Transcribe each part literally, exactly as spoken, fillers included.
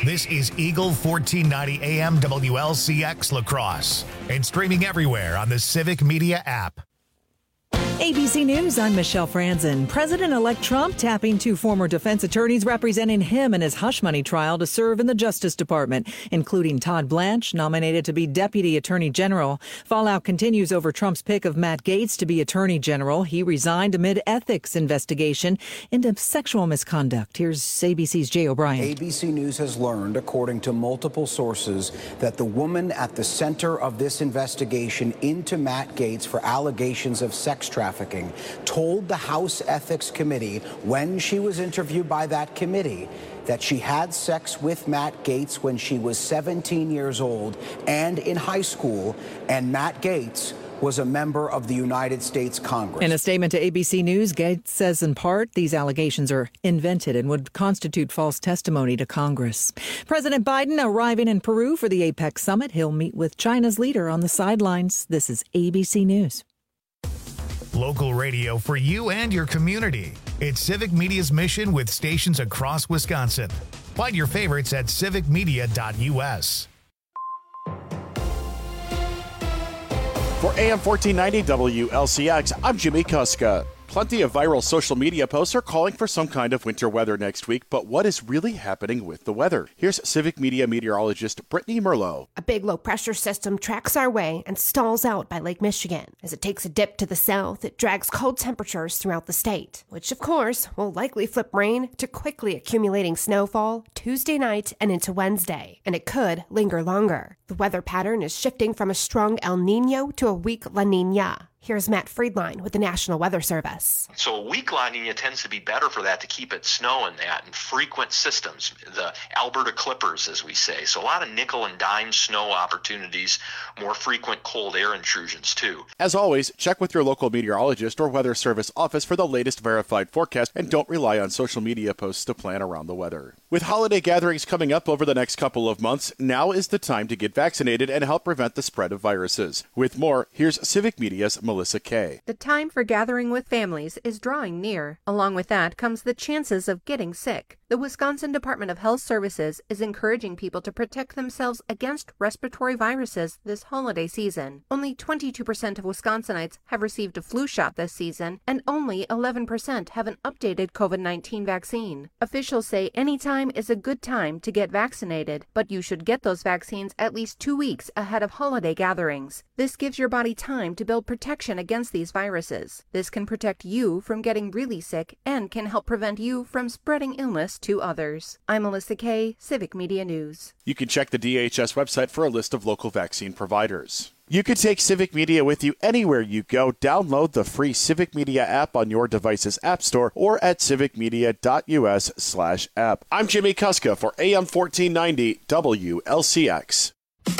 This is Eagle fourteen ninety A M W L C X La Crosse and streaming everywhere on the Civic Media app. A B C News, I'm Michelle Franzen. President-elect Trump tapping two former defense attorneys representing him in his hush money trial to serve in the Justice Department, including Todd Blanche, nominated to be Deputy Attorney General. Fallout continues over Trump's pick of Matt Gaetz to be Attorney General. He resigned amid ethics investigation into sexual misconduct. Here's A B C's Jay O'Brien. A B C News has learned, according to multiple sources, that the woman at the center of this investigation into Matt Gaetz for allegations of sex trafficking told the House Ethics Committee when she was interviewed by that committee that she had sex with Matt Gaetz when she was seventeen years old and in high school, and Matt Gaetz was a member of the United States Congress. In a statement to A B C News, Gaetz says in part these allegations are invented and would constitute false testimony to Congress. President Biden arriving in Peru for the APEC summit. He'll meet with China's leader on the sidelines. This is A B C News. Local radio for you and your community. It's Civic Media's mission with stations across Wisconsin. Find your favorites at civic media dot U S. For A M fourteen ninety W L C X, I'm Jimmy Kuska. Plenty of viral social media posts are calling for some kind of winter weather next week, but what is really happening with the weather? Here's Civic Media meteorologist Brittany Merlot. A big low-pressure system tracks our way and stalls out by Lake Michigan. As it takes a dip to the south, it drags cold temperatures throughout the state, which, of course, will likely flip rain to quickly accumulating snowfall Tuesday night and into Wednesday, and it could linger longer. The weather pattern is shifting from a strong El Nino to a weak La Nina. Here's Matt Friedline with the National Weather Service. So a weak La Nina tends to be better for that, to keep it snowing that, and frequent systems, the Alberta Clippers, as we say. So a lot of nickel and dime snow opportunities, more frequent cold air intrusions too. As always, check with your local meteorologist or weather service office for the latest verified forecast, and don't rely on social media posts to plan around the weather. With holiday gatherings coming up over the next couple of months, now is the time to get vaccinated and help prevent the spread of viruses. With more, here's Civic Media's Melissa Kay. The time for gathering with families is drawing near. Along with that comes the chances of getting sick. The Wisconsin Department of Health Services is encouraging people to protect themselves against respiratory viruses this holiday season. Only twenty-two percent of Wisconsinites have received a flu shot this season, and only eleven percent have an updated COVID nineteen vaccine. Officials say any time is a good time to get vaccinated, but you should get those vaccines at least two weeks ahead of holiday gatherings. This gives your body time to build protection against these viruses. This can protect you from getting really sick and can help prevent you from spreading illness to others. I'm Melissa Kay, Civic Media News. You can check the D H S website for a list of local vaccine providers. You can take Civic Media with you anywhere you go. Download the free Civic Media app on your device's app store or at civic media dot U S slash app. I'm Jimmy Kuska for A M fourteen ninety W L C X.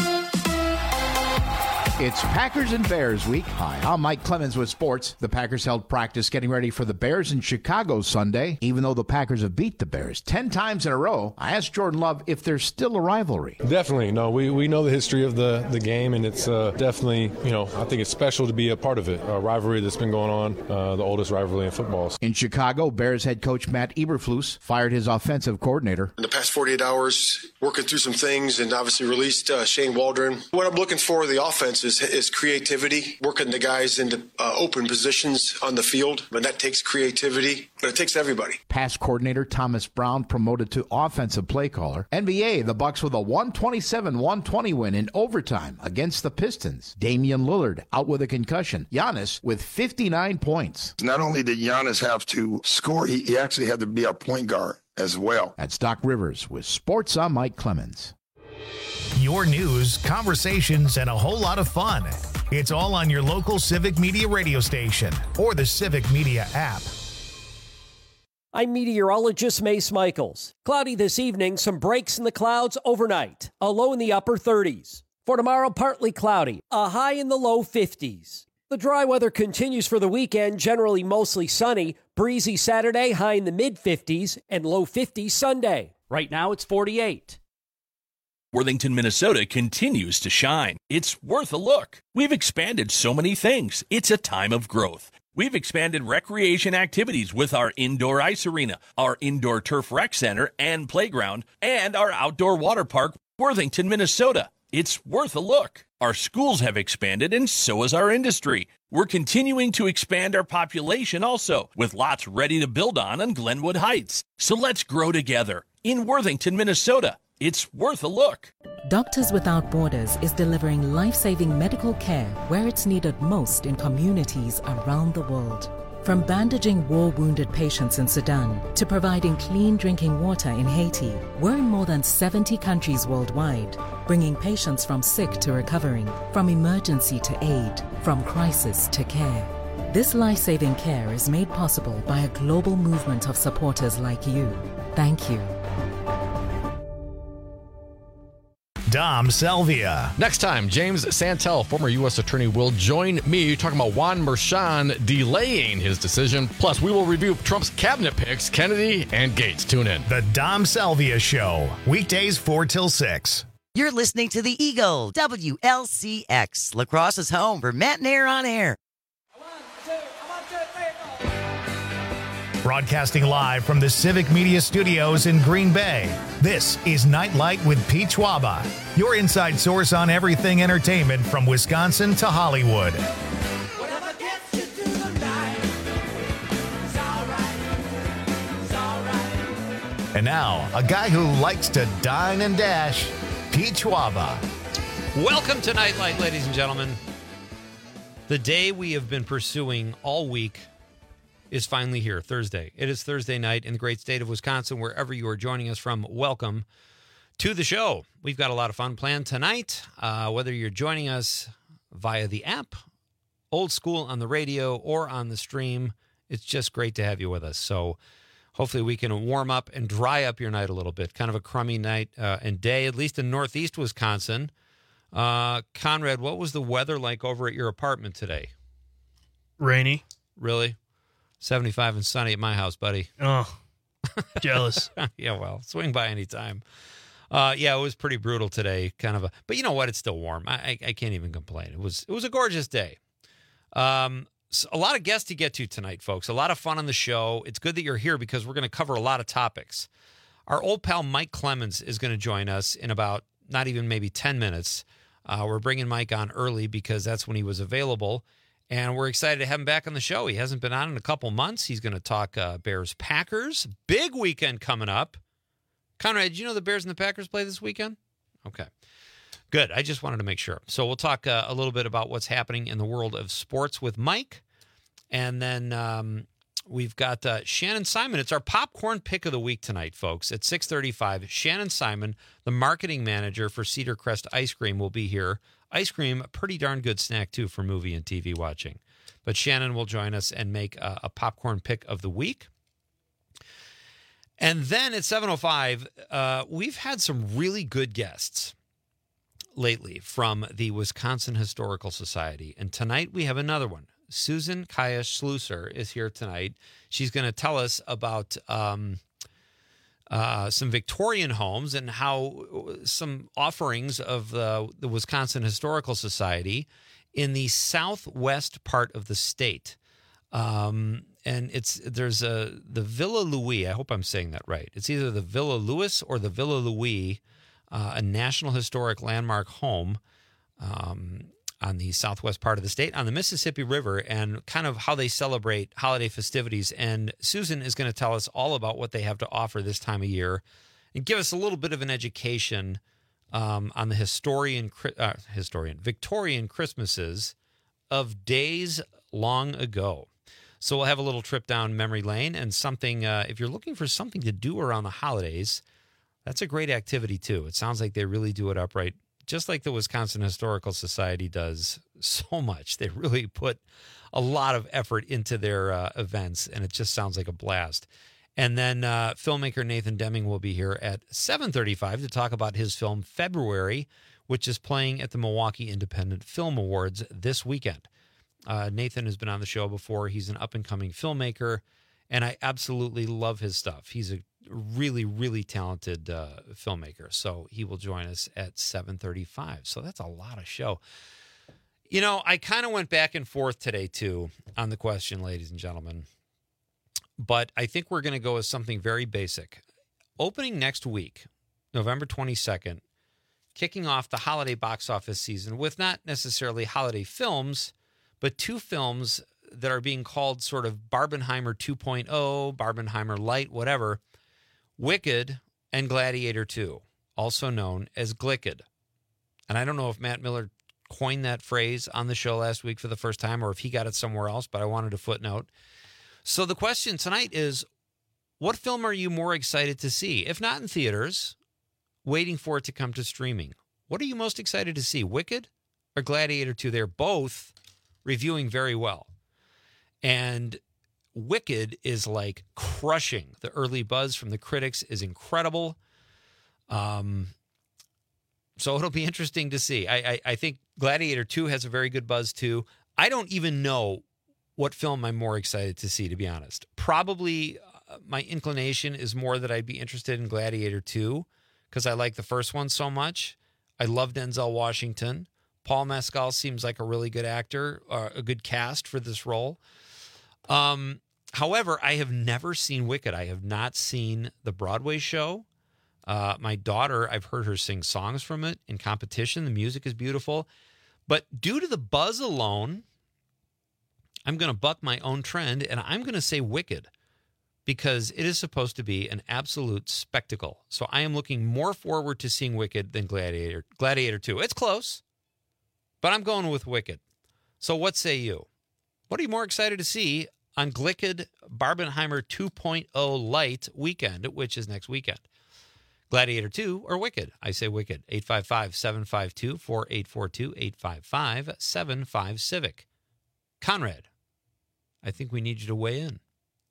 It's Packers and Bears week. Hi, I'm Mike Clemens with sports. The Packers held practice getting ready for the Bears in Chicago Sunday. Even though the Packers have beat the Bears ten times in a row, I asked Jordan Love if there's still a rivalry. Definitely. No, we, we know the history of the, the game, and it's uh, definitely, you know, I think it's special to be a part of it. A rivalry that's been going on, uh, the oldest rivalry in football. In Chicago, Bears head coach Matt Eberflus fired his offensive coordinator. In the past forty-eight hours, working through some things and obviously released uh, Shane Waldron. What I'm looking for in the offense is Is, is creativity, working the guys into uh, open positions on the field. But that takes creativity, but it takes everybody. Pass coordinator Thomas Brown promoted to offensive play caller. N B A, the Bucks with a one twenty-seven one twenty win in overtime against the Pistons. Damian Lillard out with a concussion. Giannis with fifty-nine points. Not only did Giannis have to score, he, he actually had to be a point guard as well. That's Doc Rivers with Sports. I'm Mike Clemens. Your news, conversations, and a whole lot of fun. It's all on your local Civic Media radio station or the Civic Media app. I'm meteorologist Mace Michaels. Cloudy this evening, some breaks in the clouds overnight. A low in the upper thirties. For tomorrow, partly cloudy. A high in the low fifties. The dry weather continues for the weekend, generally mostly sunny. Breezy Saturday, high in the mid-fifties, and low fifties Sunday. Right now, it's forty-eight. Worthington, Minnesota continues to shine. It's worth a look. We've expanded so many things. It's a time of growth. We've expanded recreation activities with our indoor ice arena, our indoor turf rec center and playground, and our outdoor water park, Worthington, Minnesota. It's worth a look. Our schools have expanded, and so has our industry. We're continuing to expand our population also, with lots ready to build on in Glenwood Heights. So let's grow together in Worthington, Minnesota. It's worth a look. Doctors Without Borders is delivering life-saving medical care where it's needed most in communities around the world. From bandaging war-wounded patients in Sudan to providing clean drinking water in Haiti, we're in more than seventy countries worldwide, bringing patients from sick to recovering, from emergency to aid, from crisis to care. This life-saving care is made possible by a global movement of supporters like you. Thank you. Dom Selvia. Next time, James Santel, former U S attorney, will join me talking about Juan Merchan delaying his decision. Plus, we will review Trump's cabinet picks, Kennedy and Gates. Tune in. The Dom Selvia Show, weekdays four till six. You're listening to the Eagle, W L C X, La Crosse's home for Matt and Air on Air. Broadcasting live from the Civic Media Studios in Green Bay, this is Nightlight with Pete Schwaba, your inside source on everything entertainment from Wisconsin to Hollywood. And now, a guy who likes to dine and dash, Pete Schwaba. Welcome to Nightlight, ladies and gentlemen. The day we have been pursuing all week is finally here, Thursday. It is Thursday night in the great state of Wisconsin. Wherever you are joining us from, welcome to the show. We've got a lot of fun planned tonight, uh, whether you're joining us via the app, old school on the radio, or on the stream. It's just great to have you with us. So hopefully we can warm up and dry up your night a little bit. Kind of a crummy night uh, and day, at least in northeast Wisconsin. Uh, Conrad, what was the weather like over at your apartment today? Rainy. Really? seventy-five and sunny at my house, buddy. Oh, jealous. Yeah, well, swing by anytime. Uh, yeah, it was pretty brutal today. Kind of a, but you know what? It's still warm. I, I, I can't even complain. It was it was a gorgeous day. Um, so a lot of guests to get to tonight, folks. A lot of fun on the show. It's good that you're here because we're going to cover a lot of topics. Our old pal Mike Clemens is going to join us in about not even maybe ten minutes. Uh, we're bringing Mike on early because that's when he was available. And we're excited to have him back on the show. He hasn't been on in a couple months. He's going to talk uh, Bears-Packers. Big weekend coming up. Conrad, did you know the Bears and the Packers play this weekend? Okay. Good. I just wanted to make sure. So we'll talk uh, a little bit about what's happening in the world of sports with Mike. And then um, we've got uh, Shannon Simon. It's our popcorn pick of the week tonight, folks. At six thirty-five, Shannon Simon, the marketing manager for Cedar Crest Ice Cream, will be here. Ice cream, a pretty darn good snack, too, for movie and T V watching. But Shannon will join us and make a, a popcorn pick of the week. And then at seven oh five, uh, we've had some really good guests lately from the Wisconsin Historical Society. And tonight we have another one. Susan Kaya Schlusser is here tonight. She's going to tell us about um, uh, some Victorian homes and how some offerings of the, the Wisconsin Historical Society in the southwest part of the state. Um, and it's there's a the Villa Louis. I hope I'm saying that right. It's either the Villa Louis or the Villa Louis, uh, a National Historic Landmark home um, on the southwest part of the state on the Mississippi River, and kind of how they celebrate holiday festivities. And Susan is going to tell us all about what they have to offer this time of year and give us a little bit of an education um, on the historian, uh, historian Victorian Christmases of days long ago. So we'll have a little trip down memory lane and something, uh, if you're looking for something to do around the holidays, that's a great activity too. It sounds like they really do it upright, just like the Wisconsin Historical Society does so much. They really put a lot of effort into their uh, events, and it just sounds like a blast. And then uh, filmmaker Nathan Deming will be here at seven thirty-five to talk about his film February, which is playing at the Milwaukee Independent Film Awards this weekend. Uh, Nathan has been on the show before. He's an up-and-coming filmmaker, and I absolutely love his stuff. He's a really, really talented uh, filmmaker, so he will join us at seven thirty-five. So that's a lot of show. You know, I kind of went back and forth today, too, on the question, ladies and gentlemen. But I think we're going to go with something very basic. Opening next week, November twenty-second, kicking off the holiday box office season with not necessarily holiday films, but two films that are being called sort of Barbenheimer two point oh, Barbenheimer Light, whatever, Wicked and Gladiator two, also known as Glicked. And I don't know if Matt Miller coined that phrase on the show last week for the first time or if he got it somewhere else, but I wanted to footnote. So the question tonight is, what film are you more excited to see? If not in theaters, waiting for it to come to streaming. What are you most excited to see, Wicked or Gladiator two? They're both reviewing very well. And Wicked is like crushing. The early buzz from the critics is incredible. Um, so it'll be interesting to see. I, I, I think Gladiator two has a very good buzz too. I don't even know what film I'm more excited to see, to be honest. Probably uh, my inclination is more that I'd be interested in Gladiator two because I like the first one so much. I love Denzel Washington. Paul Mescal seems like a really good actor, uh, a good cast for this role. Um, however, I have never seen Wicked. I have not seen the Broadway show. Uh, my daughter, I've heard her sing songs from it in competition. The music is beautiful. But due to the buzz alone, I'm going to buck my own trend, and I'm going to say Wicked because it is supposed to be an absolute spectacle. So I am looking more forward to seeing Wicked than Gladiator, Gladiator two. It's close, but I'm going with Wicked. So what say you? What are you more excited to see on Glicked Barbenheimer two point oh Light weekend, which is next weekend? Gladiator two or Wicked? I say Wicked. eight five five, seven five two, four eight four two, eight five five, seven five Civic. Conrad, I think we need you to weigh in.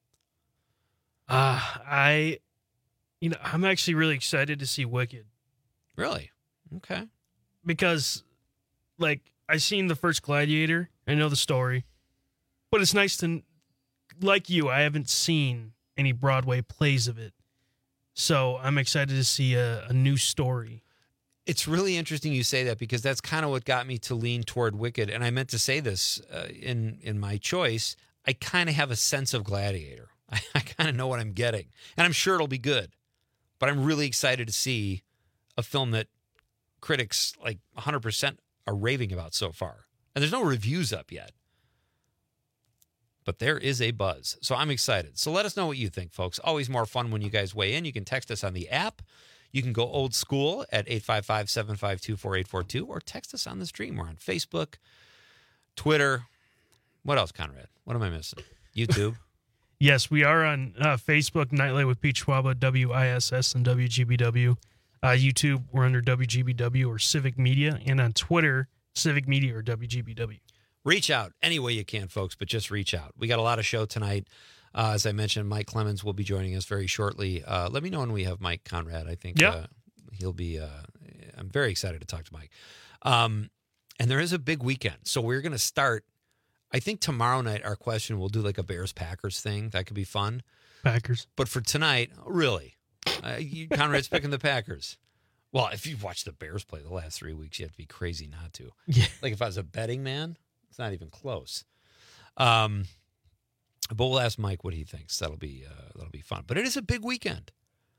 Uh, I, you know, I'm actually really excited to see Wicked. Really? Okay. Because, like, I seen the first Gladiator. I know the story. But it's nice to, like you, I haven't seen any Broadway plays of it. So I'm excited to see a, a new story. It's really interesting you say that because that's kind of what got me to lean toward Wicked. And I meant to say this uh, in, in my choice. I kind of have a sense of Gladiator. I, I kind of know what I'm getting. And I'm sure it'll be good. But I'm really excited to see a film that critics like one hundred percent are raving about so far. And there's no reviews up yet. But there is a buzz. So I'm excited. So let us know what you think, folks. Always more fun when you guys weigh in. You can text us on the app. You can go old school at eight five five, seven five two, four eight four two or text us on the stream. We're on Facebook, Twitter. What else, Conrad? What am I missing? YouTube? Yes, we are on uh, Facebook, Nightlight with Pete Schwaba, W I S S and W G B W. Uh, YouTube, we're under W G B W or Civic Media. And on Twitter, Civic Media or W G B W. Reach out any way you can, folks, but just reach out. We got a lot of show tonight. Uh, as I mentioned, Mike Clemens will be joining us very shortly. Uh, let me know when we have Mike Conrad. I think yep. uh, he'll be uh, – I'm very excited to talk to Mike. Um, and there is a big weekend. So we're going to start – I think tomorrow night our question will do like a Bears-Packers thing. That could be fun. Packers. But for tonight, really, uh, you, Conrad's picking the Packers. Well, if you've watched the Bears play the last three weeks, you have to be crazy not to. Yeah. Like if I was a betting man – it's not even close. Um, but we'll ask Mike what he thinks. That'll be uh, that'll be fun. But it is a big weekend.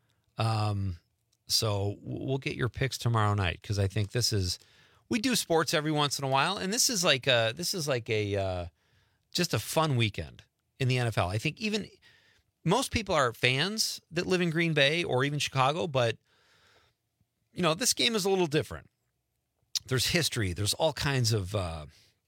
Um, so we'll get your picks tomorrow night because I think this is we do sports every once in a while, and this is like a, this is like a uh, just a fun weekend in the N F L. I think even most people are fans that live in Green Bay or even Chicago, but you know this game is a little different. There's history. There's all kinds of uh,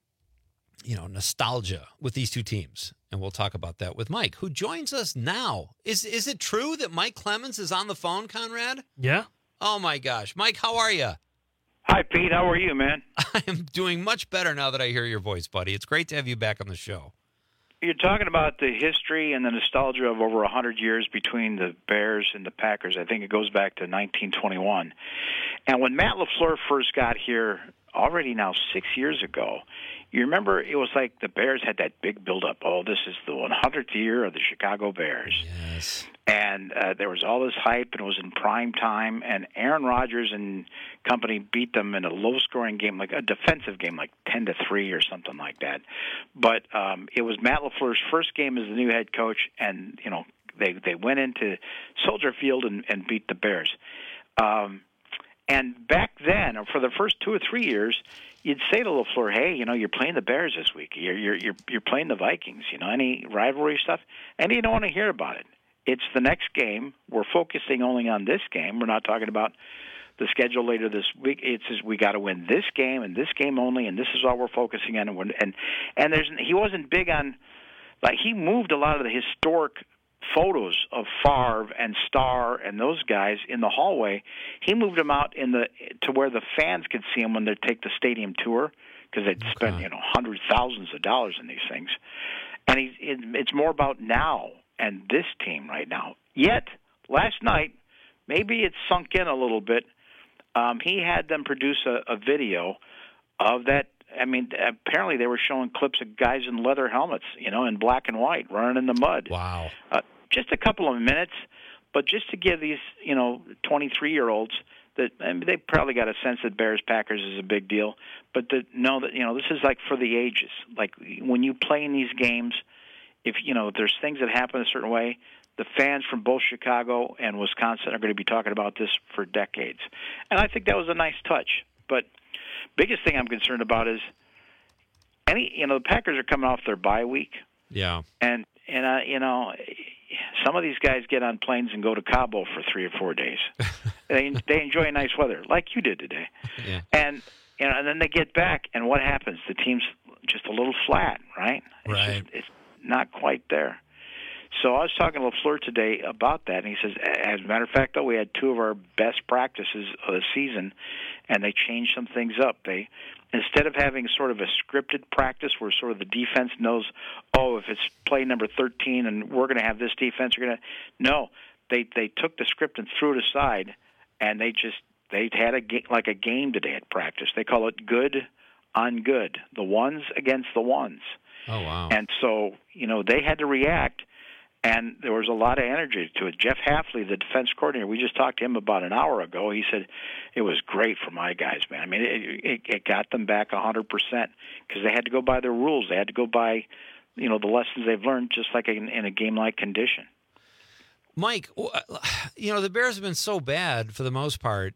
you know, nostalgia with these two teams. And we'll talk about that with Mike, who joins us now. Is is it true that Mike Clemens is on the phone, Conrad? Yeah. Oh, my gosh. Mike, how are you? Hi, Pete. How are you, man? I am doing much better now that I hear your voice, buddy. It's great to have you back on the show. You're talking about the history and the nostalgia of over one hundred years between the Bears and the Packers. I think it goes back to nineteen twenty-one. And when Matt LaFleur first got here, already now six years ago, you remember it was like the Bears had that big buildup. Oh, this is the one hundredth year of the Chicago Bears. Yes. And uh, there was all this hype, and it was in prime time, and Aaron Rodgers and company beat them in a low-scoring game, like a defensive game, like ten to three or something like that. But um, it was Matt LaFleur's first game as the new head coach, and, you know, they, they went into Soldier Field and, and beat the Bears. Um, and back then, or for the first two or three years, you'd say to LaFleur, hey, you know, you're playing the Bears this week. You're, you're, you're, you're playing the Vikings, you know, any rivalry stuff, and you don't want to hear about it. It's the next game. We're focusing only on this game. We're not talking about the schedule later this week. It's just we got to win this game and this game only, and this is all we're focusing on. And and and there's he wasn't big on, like, he moved a lot of the historic photos of Favre and Starr and those guys in the hallway. He moved them out in the to where the fans could see them when they take the stadium tour, because they'd okay. spend you know hundreds, thousands of dollars in these things. And he, it, it's more about now. And this team right now. Yet, last night, maybe it sunk in a little bit. Um, he had them produce a, a video of that. I mean, apparently they were showing clips of guys in leather helmets, you know, in black and white, running in the mud. Wow. Uh, just a couple of minutes, but just to give these, you know, twenty-three-year-olds that, I mean, they probably got a sense that Bears-Packers is a big deal, but to know that, you know, this is like for the ages. Like, when you play in these games, if you know there's things that happen a certain way, the fans from both Chicago and Wisconsin are going to be talking about this for decades. And I think that was a nice touch. But biggest thing I'm concerned about is any you know the Packers are coming off their bye week. Yeah. And and uh, you know some of these guys get on planes and go to Cabo for three or four days. they they enjoy nice weather like you did today. Yeah. And you know and then they get back, and what happens? The team's just a little flat, right? It's right. Just, it's not quite there. So I was talking to LaFleur today about that, and he says, as a matter of fact, though, we had two of our best practices of the season, and they changed some things up. They, instead of having sort of a scripted practice where sort of the defense knows, oh, if it's play number thirteen and we're going to have this defense, we're going to no. They they took the script and threw it aside, and they just they had a like a game today at practice. They call it good on good, the ones against the ones. Oh, wow. And so, you know, they had to react, and there was a lot of energy to it. Jeff Hafley, the defense coordinator, we just talked to him about an hour ago. He said, it was great for my guys, man. I mean, it, it, it got them back one hundred percent because they had to go by their rules. They had to go by, you know, the lessons they've learned, just like in, in a game-like condition. Mike, you know, the Bears have been so bad for the most part,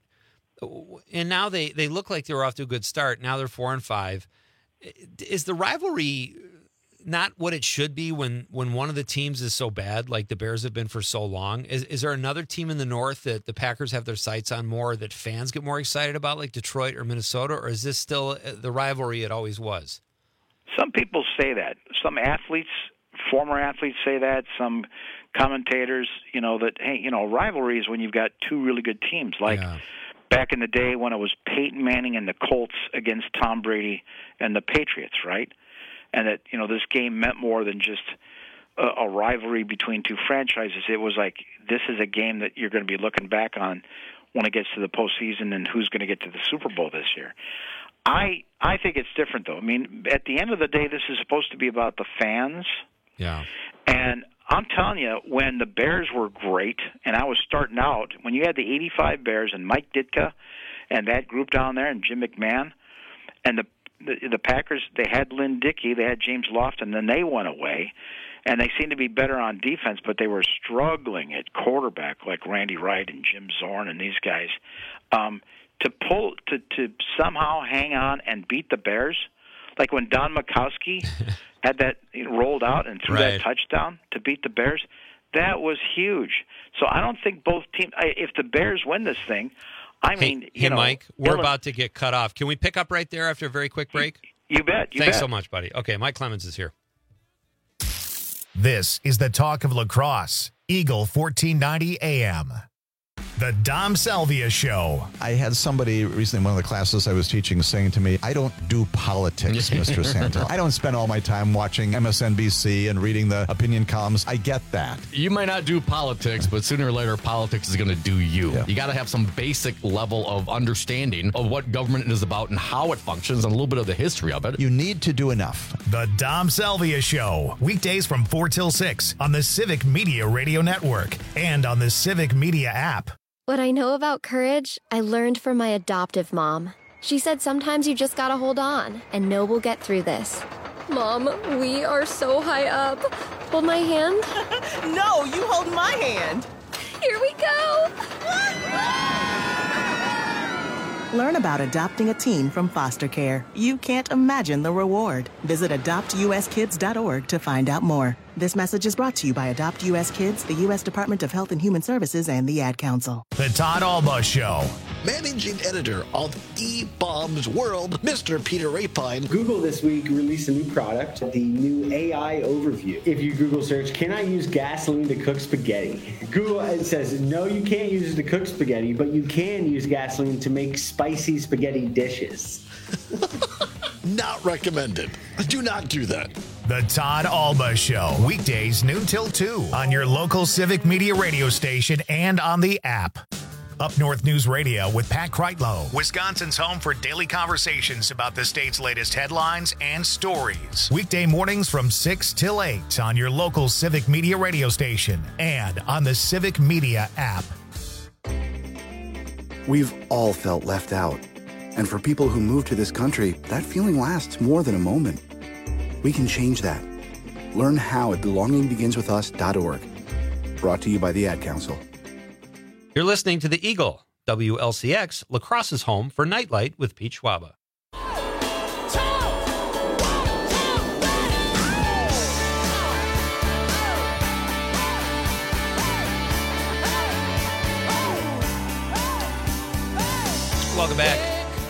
and now they, they look like they were off to a good start. Now they're four and five. Is the rivalry not what it should be when, when one of the teams is so bad, like the Bears have been for so long? Is is there another team in the North that the Packers have their sights on more, that fans get more excited about, like Detroit or Minnesota, or is this still the rivalry it always was? Some people say that. Some athletes, former athletes say that. Some commentators, you know, that, hey, you know, rivalry is when you've got two really good teams, like yeah. back in the day when it was Peyton Manning and the Colts against Tom Brady and the Patriots, right? And that, you know, this game meant more than just a, a rivalry between two franchises. It was like, this is a game that you're going to be looking back on when it gets to the postseason and who's going to get to the Super Bowl this year. I I think it's different, though. I mean, at the end of the day, this is supposed to be about the fans. Yeah. And I'm telling you, when the Bears were great, and I was starting out, when you had the eighty-five Bears and Mike Ditka and that group down there and Jim McMahon, and the The, the Packers, they had Lynn Dickey, they had James Lofton, then they went away, and they seemed to be better on defense, but they were struggling at quarterback, like Randy Wright and Jim Zorn and these guys. Um, to pull, to, to somehow hang on and beat the Bears, like when Don Majkowski had that rolled out and threw right. that touchdown to beat the Bears, that was huge. So I don't think both teams, if the Bears win this thing, I mean, hey, you hey know, Mike, we're Dylan, about to get cut off. Can we pick up right there after a very quick break? You bet. You Thanks bet. so much, buddy. Okay, Mike Clemens is here. This is the talk of lacrosse. Eagle fourteen ninety A M. The Dom Salvia Show. I had somebody recently in one of the classes I was teaching saying to me, I don't do politics, Mister Santel. I don't spend all my time watching M S N B C and reading the opinion columns. I get that. You might not do politics, but sooner or later, politics is going to do you. Yeah. You got to have some basic level of understanding of what government is about and how it functions and a little bit of the history of it. You need to do enough. The Dom Salvia Show. Weekdays from four till six on the Civic Media Radio Network and on the Civic Media app. What I know about courage, I learned from my adoptive mom. She said sometimes you just gotta hold on and know we'll get through this. Mom, we are so high up. Hold my hand. No, you hold my hand. Here we go. Learn about adopting a teen from foster care. You can't imagine the reward. Visit adopt u s kids dot org to find out more. This message is brought to you by Adopt U S Kids, the U S Department of Health and Human Services, and the Ad Council. The Todd Alba Show. Managing editor of eBaum's World, Mister Peter Rapine. Google this week released a new product, the new A I overview. If you Google search, can I use gasoline to cook spaghetti? Google it says, no, you can't use it to cook spaghetti, but you can use gasoline to make spicy spaghetti dishes. Not recommended. Do not do that. The Todd Alba Show. Weekdays noon till two on your local Civic Media radio station and on the app. Up North News Radio with Pat Kreitlow, Wisconsin's home for daily conversations about the state's latest headlines and stories. Weekday mornings from six till eight on your local Civic Media radio station and on the Civic Media app. We've all felt left out. And for people who move to this country, that feeling lasts more than a moment. We can change that. Learn how at belonging begins with us dot org. Brought to you by the Ad Council. You're listening to The Eagle, W L C X, La Crosse's home for Nightlight with Pete Schwaba. Welcome back.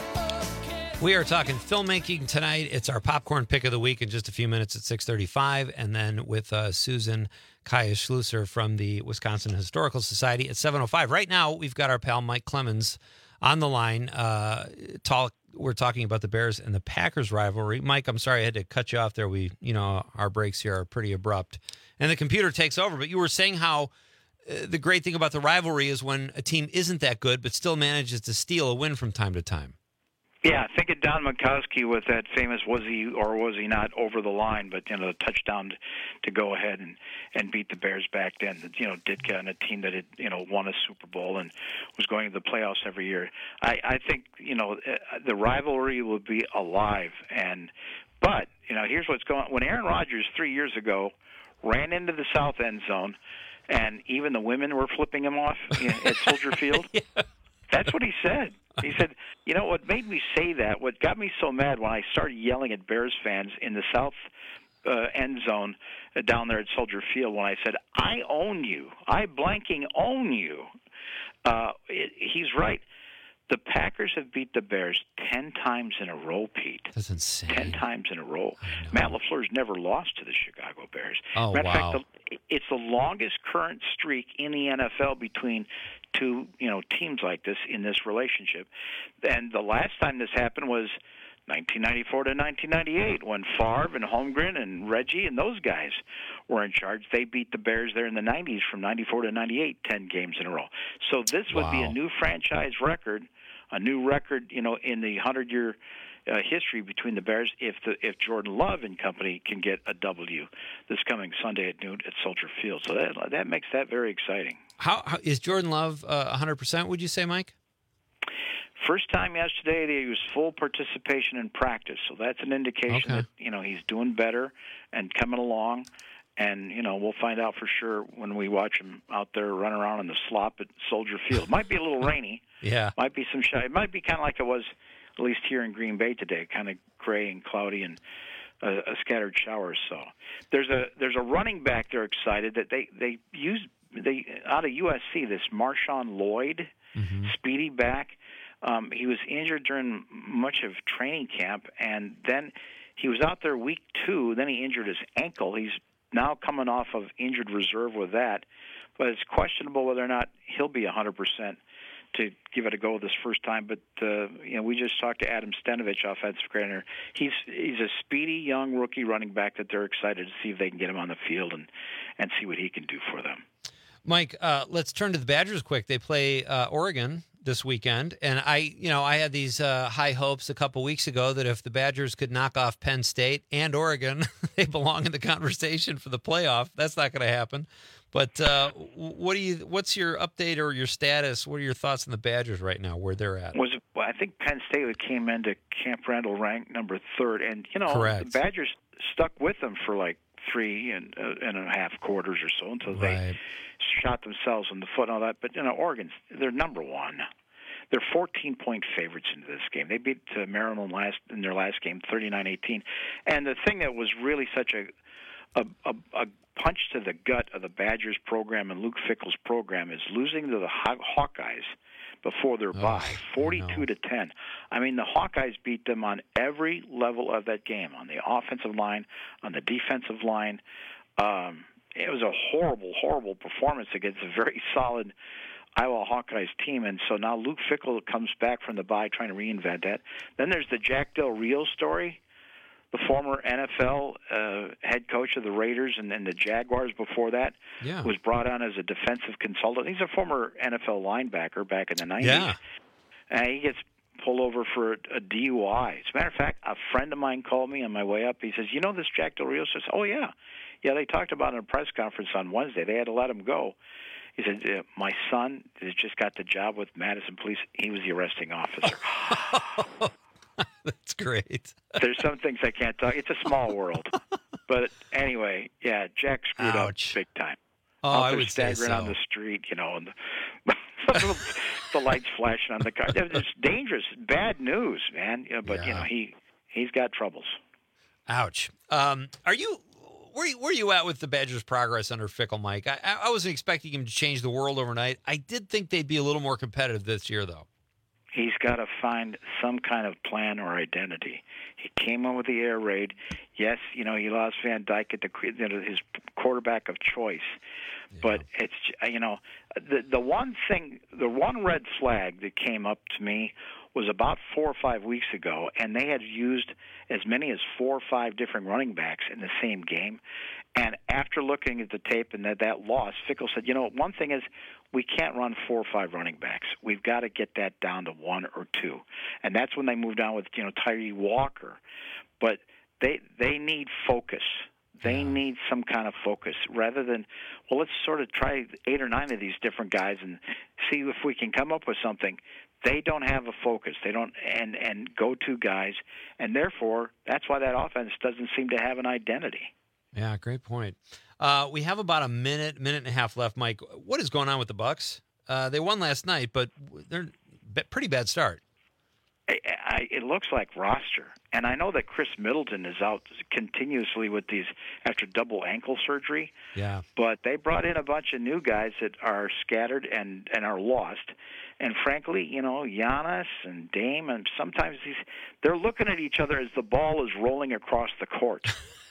We are talking filmmaking tonight. It's our popcorn pick of the week in just a few minutes at six thirty-five, and then with uh, Susan Kaya-Schlusser from the Wisconsin Historical Society at seven oh five. Right now, we've got our pal Mike Clemens on the line. Uh, talk, we're talking about the Bears and the Packers rivalry. Mike, I'm sorry I had to cut you off there. We, you know, our breaks here are pretty abrupt, and the computer takes over. But you were saying how uh, the great thing about the rivalry is when a team isn't that good but still manages to steal a win from time to time. Yeah, think of Don Majkowski with that famous was he or was he not over the line, but, you know, the touchdown to go ahead and, and beat the Bears back then. You know, Ditka and a team that had, you know, won a Super Bowl and was going to the playoffs every year. I, I think, you know, the rivalry will be alive. And But, you know, here's what's going on. When Aaron Rodgers three years ago ran into the south end zone and even the women were flipping him off you know, at Soldier Field, yeah. That's what he said. He said, you know, what made me say that, what got me so mad when I started yelling at Bears fans in the south uh, end zone uh, down there at Soldier Field when I said, I own you. I blanking own you. Uh, it, he's right. The Packers have beat the Bears ten times in a row, Pete. That's insane. Ten times in a row. Matt LaFleur's never lost to the Chicago Bears. Oh, Matter wow. of fact, the, it's the longest current streak in the N F L between two, you know, teams like this in this relationship. And the last time this happened was nineteen ninety-four to nineteen ninety-eight when Favre and Holmgren and Reggie and those guys were in charge. They beat the Bears there in the nineties from ninety-four to ninety-eight, ten games in a row. So this would Wow. be a new franchise record, a new record, you know, in the hundred-year uh, history between the Bears if the if Jordan Love and company can get a W this coming Sunday at noon at Soldier Field. So that that makes that very exciting. How, how is Jordan Love uh, one hundred percent, would you say, Mike? First time yesterday, he was full participation in practice, so that's an indication Okay. that you know he's doing better and coming along. And you know we'll find out for sure when we watch him out there run around in the slop at Soldier Field. Might be a little rainy. Yeah. Might be some shy. It might be kind of like it was at least here in Green Bay today, kind of gray and cloudy and uh, a scattered showers. So there's a there's a running back they're excited that they they use they out of U S C this Marshawn Lloyd, mm-hmm. speedy back. Um, he was injured during much of training camp, and then he was out there week two. Then he injured his ankle. He's now coming off of injured reserve with that, but it's questionable whether or not he'll be one hundred percent to give it a go this first time. But uh, you know, we just talked to Adam Stenovich, offensive coordinator. He's he's a speedy young rookie running back that they're excited to see if they can get him on the field and and see what he can do for them. Mike, uh, let's turn to the Badgers quick. They play uh, Oregon this weekend, and I, you know, I had these uh, high hopes a couple weeks ago that if the Badgers could knock off Penn State and Oregon, they belong in the conversation for the playoff. That's not going to happen. But uh, what do you? What's your update or your status? What are your thoughts on the Badgers right now, where they're at? Was well, I think Penn State came into Camp Randall ranked number third, and you know Correct. the Badgers stuck with them for like three and uh, and a half quarters or so until they Right. shot themselves in the foot and all that. But you know, Oregon's they're number one. They're fourteen-point favorites into this game. They beat uh, Maryland last in their last game, thirty-nine eighteen. And the thing that was really such a a, a, a punch to the gut of the Badgers program and Luke Fickell's program is losing to the Haw- Hawkeyes before their bye, forty-two to ten. I mean, the Hawkeyes beat them on every level of that game, on the offensive line, on the defensive line. Um, it was a horrible, horrible performance against a very solid Iowa Hawkeyes team, and so now Luke Fickell comes back from the bye trying to reinvent that. Then there's the Jack Del Rio story, the former N F L uh, head coach of the Raiders and then the Jaguars before that, Yeah. was brought on as a defensive consultant. He's a former N F L linebacker back in the nineties. Yeah. And he gets pulled over for a, a D U I. As a matter of fact, a friend of mine called me on my way up. He says, you know this Jack Del Rio? I says, oh, yeah. Yeah, they talked about it in a press conference on Wednesday. They had to let him go. He said, uh, my son has just got the job with Madison Police. He was the arresting officer. That's great. There's some things I can't talk. It's a small world. But anyway, yeah, Jack screwed Ouch. up big time. Oh, Out I there would say staggering so. on the street, you know, and the, the lights flashing on the car. It's dangerous, bad news, man. Yeah, but you Yeah. know, he he's got troubles. Ouch. Um, are you where, where are you at with the Badgers' progress under Fickell, Mike? I, I wasn't expecting him to change the world overnight. I did think they'd be a little more competitive this year, though. He's got to find some kind of plan or identity. He came in with the air raid. Yes, you know, he lost Van Dyke at the you know, his quarterback of choice. Yeah. But it's you know, the the one thing, the one red flag that came up to me was about four or five weeks ago, and they had used as many as four or five different running backs in the same game. And after looking at the tape and that, that loss, Fickell said, you know, one thing is we can't run four or five running backs. We've got to get that down to one or two. And that's when they moved on with, you know, Tyree Walker. But they they need focus. They yeah. need some kind of focus rather than, well, let's sort of try eight or nine of these different guys and see if we can come up with something. They don't have a focus. They don't and and go-to guys, and therefore that's why that offense doesn't seem to have an identity. Yeah, great point. Uh, we have about a minute, minute and a half left, Mike. What is going on with the Bucs? Uh, they won last night, but they're a pretty bad start. I, I, it looks like roster, and I know that Chris Middleton is out continuously with these after double ankle surgery. Yeah, but they brought in a bunch of new guys that are scattered and and are lost. And frankly, you know, Giannis and Dame, and sometimes these they're looking at each other as the ball is rolling across the court.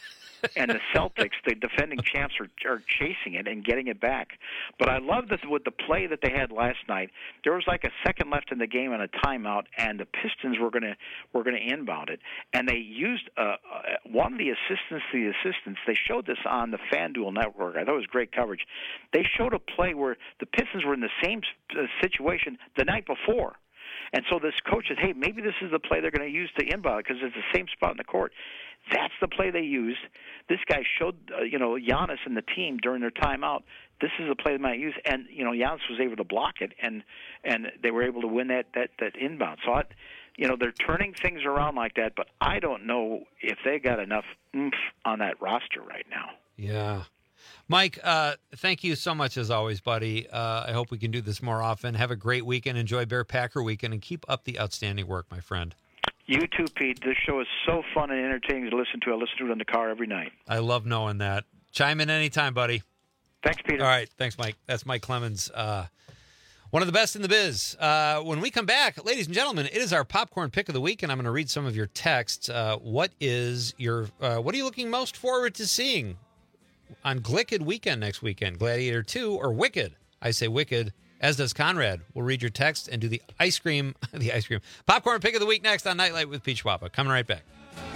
And the Celtics, the defending champs, are, are chasing it and getting it back. But I love that with the play that they had last night. There was like a second left in the game and a timeout, and the Pistons were going to were going to inbound it. And they used uh, one of the assistants to the assistants. They showed this on the FanDuel network. I thought it was great coverage. They showed a play where the Pistons were in the same situation the night before. And so this coach said, hey, maybe this is the play they're going to use to inbound because it's the same spot in the court. That's the play they used. This guy showed, uh, you know, Giannis and the team during their timeout, this is the play they might use. And, you know, Giannis was able to block it, and and they were able to win that, that, that inbound. So, I, you know, they're turning things around like that, but I don't know if they got enough oomph on that roster right now. Yeah. Mike, uh, thank you so much as always, buddy. Uh, I hope we can do this more often. Have a great weekend. Enjoy Bear Packer weekend, and keep up the outstanding work, my friend. You too, Pete. This show is so fun and entertaining to listen to. I listen to it in the car every night. I love knowing that. Chime in anytime, buddy. Thanks, Peter. All right. Thanks, Mike. That's Mike Clemens, uh, one of the best in the biz. Uh, when we come back, ladies and gentlemen, it is our popcorn pick of the week, and I'm going to read some of your texts. Uh, what is your? Uh, what are you looking most forward to seeing on Glicked Weekend next weekend. Gladiator two or Wicked? I say Wicked, as does Conrad. We'll read your text and do the ice cream, the ice cream, popcorn pick of the week next on Nightlight with Pete Schwaba. Coming right back.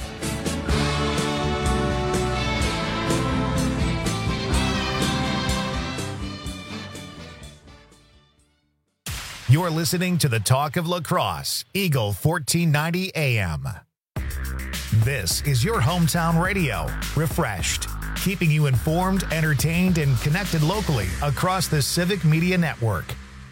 You're listening to the Talk of Lacrosse, Eagle fourteen ninety A M. This is your hometown radio, refreshed, keeping you informed, entertained, and connected locally across the Civic Media Network.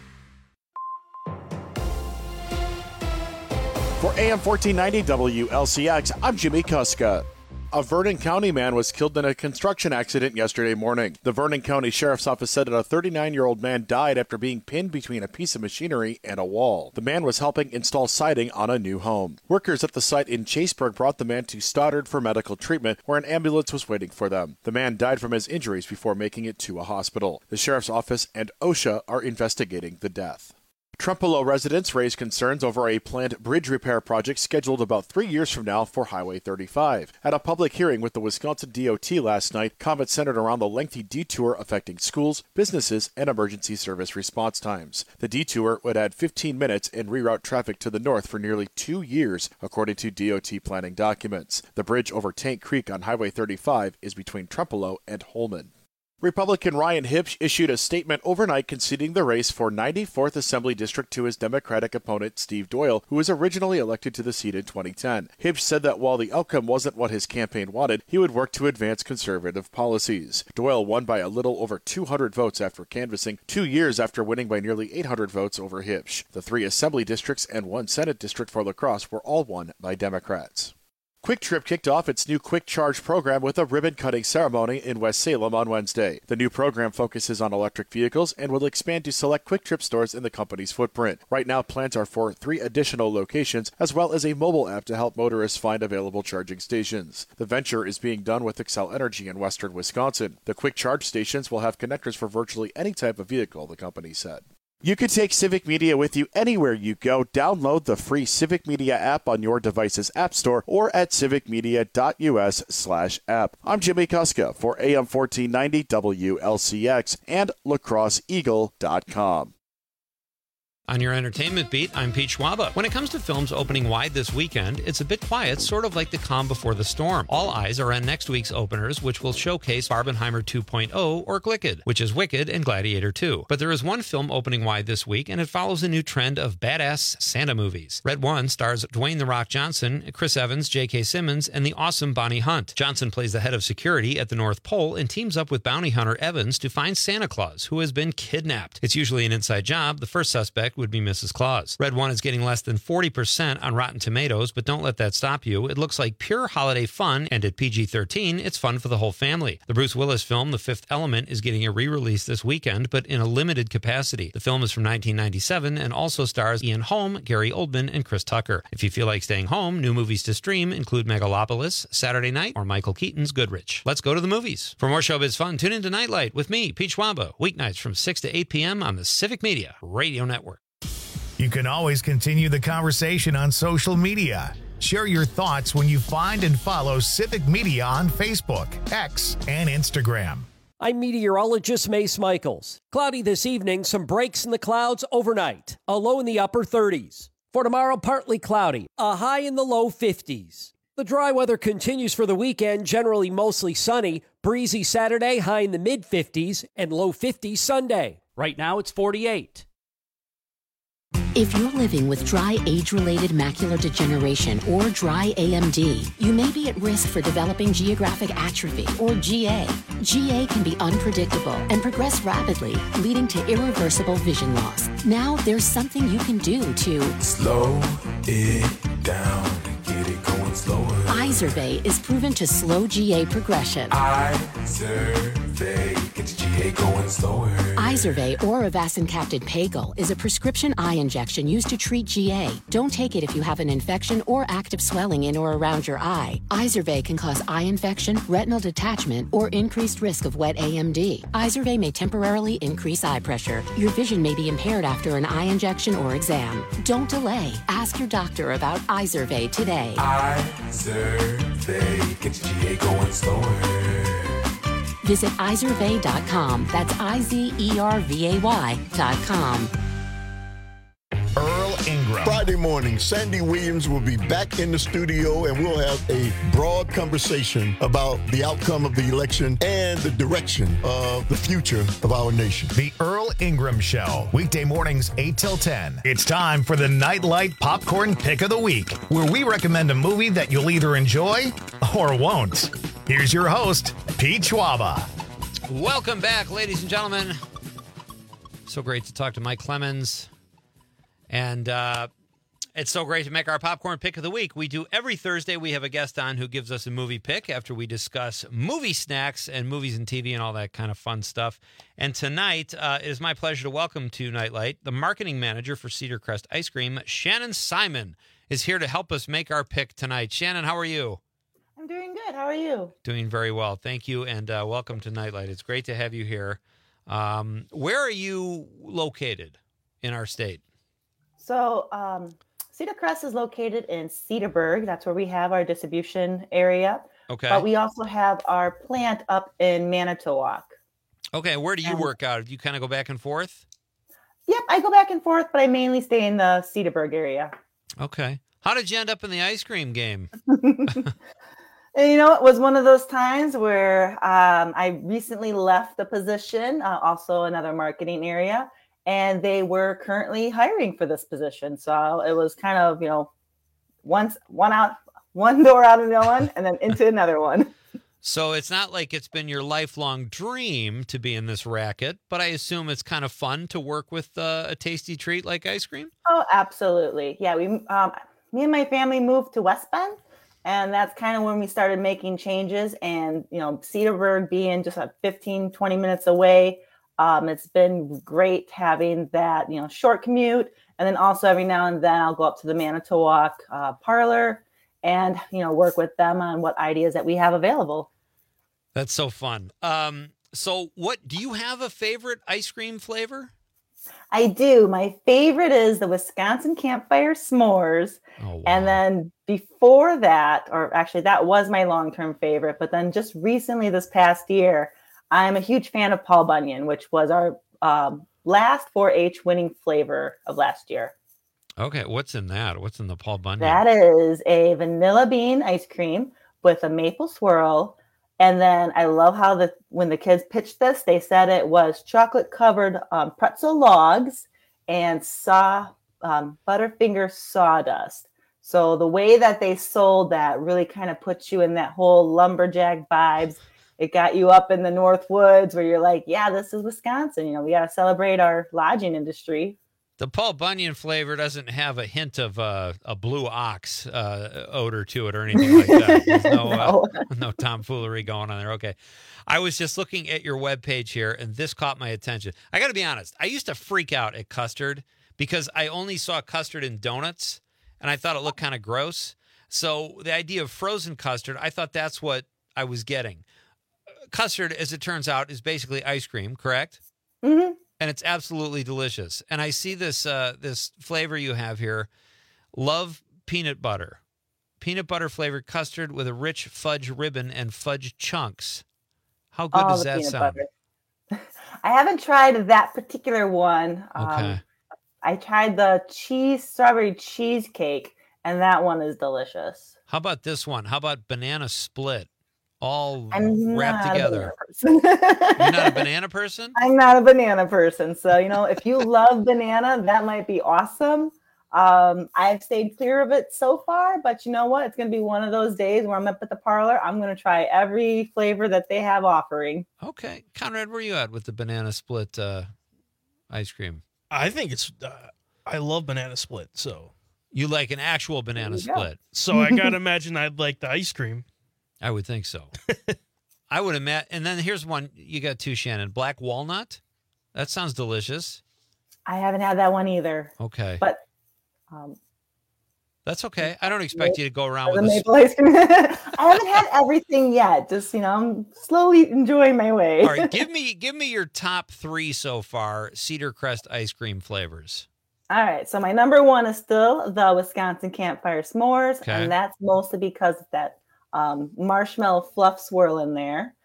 For A M fourteen ninety W L C X, I'm Jimmy Kuska. A Vernon County man was killed in a construction accident yesterday morning. The Vernon County Sheriff's Office said that a thirty-nine-year-old man died after being pinned between a piece of machinery and a wall. The man was helping install siding on a new home. Workers at the site in Chaseburg brought the man to Stoddard for medical treatment, where an ambulance was waiting for them. The man died from his injuries before making it to a hospital. The Sheriff's Office and OSHA are investigating the death. Trempealeau residents raised concerns over a planned bridge repair project scheduled about three years from now for Highway thirty-five. At a public hearing with the Wisconsin D O T last night, comments centered around the lengthy detour affecting schools, businesses, and emergency service response times. The detour would add fifteen minutes and reroute traffic to the north for nearly two years, according to D O T planning documents. The bridge over Tank Creek on Highway thirty-five is between Trempealeau and Holman. Republican Ryan Hipsch issued a statement overnight conceding the race for ninety-fourth Assembly District to his Democratic opponent Steve Doyle, who was originally elected to the seat in twenty ten. Hipsch said that while the outcome wasn't what his campaign wanted, he would work to advance conservative policies. Doyle won by a little over two hundred votes after canvassing, two years after winning by nearly eight hundred votes over Hipsch. The three Assembly districts and one Senate district for La Crosse were all won by Democrats. Quick Trip kicked off its new Quick Charge program with a ribbon-cutting ceremony in West Salem on Wednesday. The new program focuses on electric vehicles and will expand to select Quick Trip stores in the company's footprint. Right now, plans are for three additional locations, as well as a mobile app to help motorists find available charging stations. The venture is being done with Xcel Energy in western Wisconsin. The Quick Charge stations will have connectors for virtually any type of vehicle, the company said. You can take Civic Media with you anywhere you go. Download the free Civic Media app on your device's app store or at civicmedia.us slash app. I'm Jimmy Kuska for A M fourteen ninety W L C X and lacrosse eagle dot com. On your entertainment beat, I'm Pete Schwaba. When it comes to films opening wide this weekend, it's a bit quiet, sort of like the calm before the storm. All eyes are on next week's openers, which will showcase Barbenheimer two point oh or Glicked, which is Wicked and Gladiator two. But there is one film opening wide this week, and it follows a new trend of badass Santa movies. Red One stars Dwayne "The Rock" Johnson, Chris Evans, J K. Simmons, and the awesome Bonnie Hunt. Johnson plays the head of security at the North Pole and teams up with bounty hunter Evans to find Santa Claus, who has been kidnapped. It's usually an inside job. The first suspect would be Missus Claus. Red One is getting less than forty percent on Rotten Tomatoes, but don't let that stop you. It looks like pure holiday fun, and at P G thirteen, it's fun for the whole family. The Bruce Willis film, The Fifth Element, is getting a re-release this weekend, but in a limited capacity. The film is from nineteen ninety-seven and also stars Ian Holm, Gary Oldman, and Chris Tucker. If you feel like staying home, new movies to stream include Megalopolis, Saturday Night, or Michael Keaton's Goodrich. Let's go to the movies. For more showbiz fun, tune in to Nightlight with me, Pete Schwaba, weeknights from six to eight p.m. on the Civic Media Radio Network. You can always continue the conversation on social media. Share your thoughts when you find and follow Civic Media on Facebook, X, and Instagram. I'm meteorologist Mace Michaels. Cloudy this evening, some breaks in the clouds overnight, a low in the upper thirties. For tomorrow, partly cloudy, a high in the low fifties. The dry weather continues for the weekend, generally mostly sunny. Breezy Saturday, high in the mid fifties, and low fifties Sunday. Right now, it's forty-eight. If you're living with dry age-related macular degeneration or dry A M D, you may be at risk for developing geographic atrophy or G A. G A can be unpredictable and progress rapidly, leading to irreversible vision loss. Now there's something you can do to slow it down, get it going slower. Izervay is proven to slow G A progression. Izervay gets G A going slower. Izervay or avacincaptad pagel is a prescription eye injection used to treat G A. Don't take it if you have an infection or active swelling in or around your eye. Izervay can cause eye infection, retinal detachment, or increased risk of wet A M D. Izervay may temporarily increase eye pressure. Your vision may be impaired after an eye injection or exam. Don't delay. Ask your doctor about Izervay today. Izervay gets G A going slower. Visit I Z E R V A dot com. That's I Z E R V A Y dot com. Earl Ingram. Friday morning, Sandy Williams will be back in the studio and we'll have a broad conversation about the outcome of the election and the direction of the future of our nation. The Earl Ingram Show, weekday mornings eight till ten. It's time for the Nightlight Popcorn Pick of the Week, where we recommend a movie that you'll either enjoy or won't. Here's your host, Pete Schwaba. Welcome back, ladies and gentlemen. So great to talk to Mike Clemens. And uh, it's so great to make our popcorn pick of the week. We do every Thursday. We have a guest on who gives us a movie pick after we discuss movie snacks and movies and T V and all that kind of fun stuff. And tonight, uh, it is my pleasure to welcome to Nightlight the marketing manager for Cedar Crest Ice Cream, Shannon Simon, is here to help us make our pick tonight. Shannon, how are you? I'm doing good. How are you? Doing very well. Thank you, and uh, welcome to Nightlight. It's great to have you here. Um, where are you located in our state? So um, Cedar Crest is located in Cedarburg. That's where we have our distribution area. Okay. But we also have our plant up in Manitowoc. Okay. Where do you Um, work out? Do you kind of go back and forth? Yep, I go back and forth, but I mainly stay in the Cedarburg area. Okay. How did you end up in the ice cream game? And, you know, it was one of those times where um, I recently left the position, uh, also another marketing area, and they were currently hiring for this position. So it was kind of, you know, once one out, one door out of no one, and then into another one. So it's not like it's been your lifelong dream to be in this racket, but I assume it's kind of fun to work with uh, a tasty treat like ice cream? Oh, absolutely. Yeah, we, um, me and my family moved to West Bend, and that's kind of when we started making changes. And, you know, Cedarburg being just like fifteen, twenty minutes away, um, it's been great having that, you know, short commute. And then also every now and then I'll go up to the Manitowoc uh, parlor and, you know, work with them on what ideas that we have available. That's so fun. Um, so what, do you have a favorite ice cream flavor? I do. My favorite is the Wisconsin Campfire S'mores. Oh, wow. And then before that, or actually that was my long-term favorite, but then just recently this past year, I'm a huge fan of Paul Bunyan, which was our um, last four H winning flavor of last year. Okay, what's in that? What's in the Paul Bunyan? That is a vanilla bean ice cream with a maple swirl. And then I love how the when the kids pitched this, they said it was chocolate covered um, pretzel logs and saw um, Butterfinger sawdust. So the way that they sold that really kind of puts you in that whole lumberjack vibes. It got you up in the North Woods where you're like, yeah, this is Wisconsin. You know, we got to celebrate our lodging industry. The Paul Bunyan flavor doesn't have a hint of uh, a blue ox uh, odor to it or anything like that. There's no, No. uh, no tomfoolery going on there. Okay. I was just looking at your webpage here, and this caught my attention. I got to be honest. I used to freak out at custard because I only saw custard in donuts, and I thought it looked kind of gross. So the idea of frozen custard, I thought that's what I was getting. Custard, as it turns out, is basically ice cream, correct? Mm-hmm. And it's absolutely delicious. And I see this uh, this flavor you have here, love peanut butter. Peanut butter flavored custard with a rich fudge ribbon and fudge chunks. How good Oh, does the that peanut sound? butter. I haven't tried that particular one. Okay. Um, I tried the cheese strawberry cheesecake, and that one is delicious. How about this one? How about banana split? All I'm wrapped not a together. banana person. You're not a banana person? I'm not a banana person. So, you know, if you love banana, that might be awesome. Um, I've stayed clear of it so far, but you know what? It's going to be one of those days where I'm up at the parlor. I'm going to try every flavor that they have offering. Okay. Conrad, where are you at with the banana split uh, ice cream? I think it's, uh, I love banana split. So You like an actual banana There you go. split? so I got to imagine I'd like the ice cream. I would think so. I would imagine. And then here's one. You got two, Shannon. Black walnut. That sounds delicious. I haven't had that one either. Okay. But um, That's okay. I don't expect you to go around the with a, maple ice cream. I haven't had everything yet. Just, you know, I'm slowly enjoying my way. all right. Give me, give me your top three so far Cedar Crest ice cream flavors. All right. So my number one is still the Wisconsin Campfire S'mores. Okay. And that's mostly because of that um, marshmallow fluff swirl in there.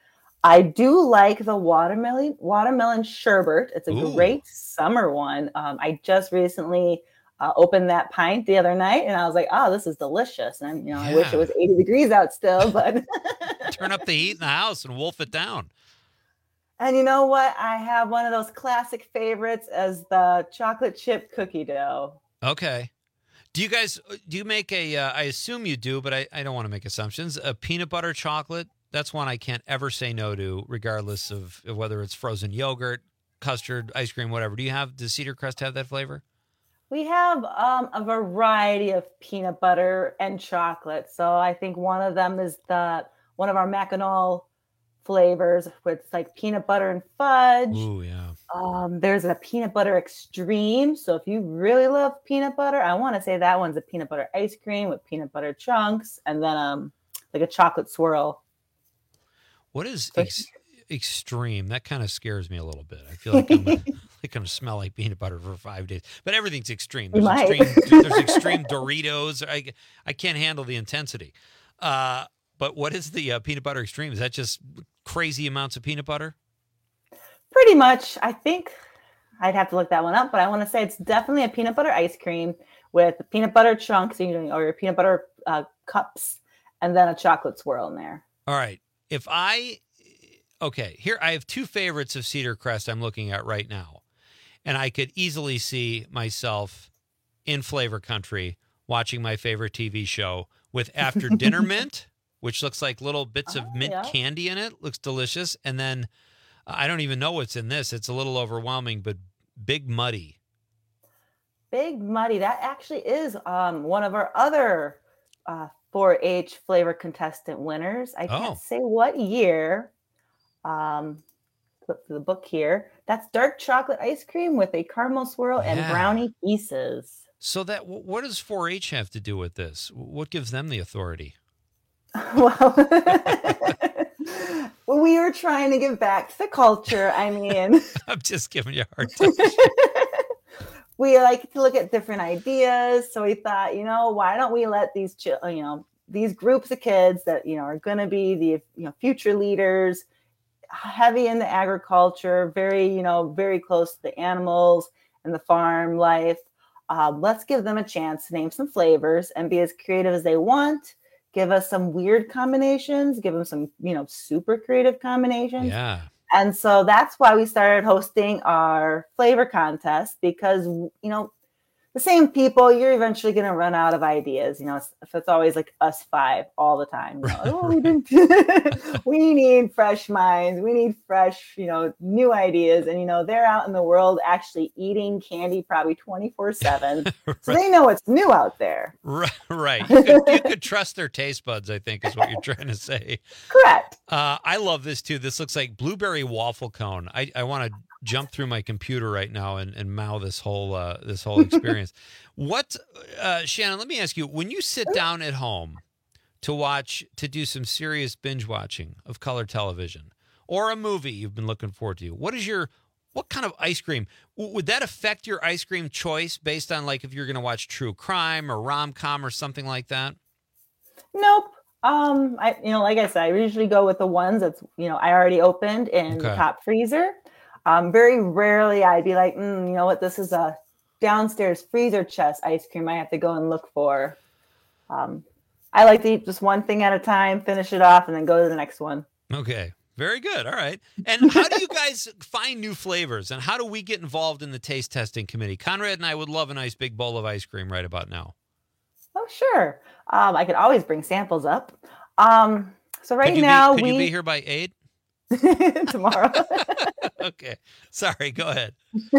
I do like the watermelon watermelon sherbet. It's a Ooh. great summer one. Um, I just recently uh, opened that pint the other night, and I was like, "Oh, this is delicious!" And you know, I wish it Yeah. was eighty degrees out still, but Turn up the heat in the house and wolf it down. and you know what? I have one of those classic favorites as the chocolate chip cookie dough. Okay. Do you guys, do you make a, uh, I assume you do, but I, I don't want to make assumptions, a peanut butter chocolate? That's one I can't ever say no to, regardless of of whether it's frozen yogurt, custard, ice cream, whatever. Do you have, does Cedar Crest have that flavor? We have um, a variety of peanut butter and chocolate. So I think one of them is the one of our Mackinac flavors with like peanut butter and fudge. Ooh, yeah. Um, there's a peanut butter extreme. So if you really love peanut butter, I want to say that one's a peanut butter ice cream with peanut butter chunks, and then um like a chocolate swirl. What is ex- extreme? That kind of scares me a little bit. I feel like I'm gonna, like gonna smell like peanut butter for five days. But everything's extreme. You There's might. extreme. There's extreme Doritos. I I can't handle the intensity. Uh, but what is the uh, peanut butter extreme? Is that just crazy amounts of peanut butter? Pretty much. I think I'd have to look that one up, but I want to say it's definitely a peanut butter ice cream with peanut butter chunks, you know, or your peanut butter uh, cups, and then a chocolate swirl in there. All right. If I, okay, here I have two favorites of Cedar Crest I'm looking at right now. And I could easily see myself in flavor country watching my favorite T V show with After Dinner Mint, which looks like little bits of Oh, mint yeah. candy in it. Looks delicious. And then uh, I don't even know what's in this. It's a little overwhelming, but Big Muddy. Big Muddy. That actually is um, one of our other uh, four H flavor contestant winners. I can't Oh. say what year. Um, flip to the book here. That's dark chocolate ice cream with a caramel swirl and Yeah. brownie pieces. So that wh- what does four H have to do with this? What gives them the authority? Well, we were trying to give back to the culture. I mean, I'm just giving you a hard time. we like to look at different ideas. So we thought, you know, why don't we let these, chi- you know, these groups of kids that, you know, are going to be the, you know, future leaders, heavy in the agriculture, very, you know, very close to the animals and the farm life. Um, let's give them a chance to name some flavors and be as creative as they want. Give us some weird combinations, give them some, you know, super creative combinations. Yeah. And so that's why we started hosting our flavor contest, because, you know, the same people, you're eventually going to run out of ideas. You know, if it's always like us five all the time. You know, oh, we, didn't we need fresh minds. We need fresh, you know, new ideas. And, you know, they're out in the world actually eating candy probably twenty-four seven. So they know what's new out there. Right. right. You could, you could trust their taste buds, I think, is what you're trying to say. Correct. Uh, I love this, too. This looks like blueberry waffle cone. I, I want to jump through my computer right now and, and mow this whole uh, this whole experience. What, uh, Shannon, let me ask you, when you sit down at home to watch, to do some serious binge watching of color television or a movie you've been looking forward to, what is your, what kind of ice cream, w- would that affect your ice cream choice based on like if you're going to watch true crime or rom-com or something like that? Nope. Um, I, you know, like I said, I usually go with the ones that's, you know, I already opened in the Okay. top freezer. Um, very rarely I'd be like, mm, you know what, this is a downstairs freezer chest ice cream I have to go and look for. Um, I like to eat just one thing at a time, finish it off, and then go to the next one. Okay. Very good. All right. And how do you guys find new flavors, and how do we get involved in the taste testing committee? Conrad and I would love a nice big bowl of ice cream right about now. Oh, sure. Um, I could always bring samples up. Um, so right could you now be, could we you be here by eight? tomorrow. Okay. Sorry. Go ahead.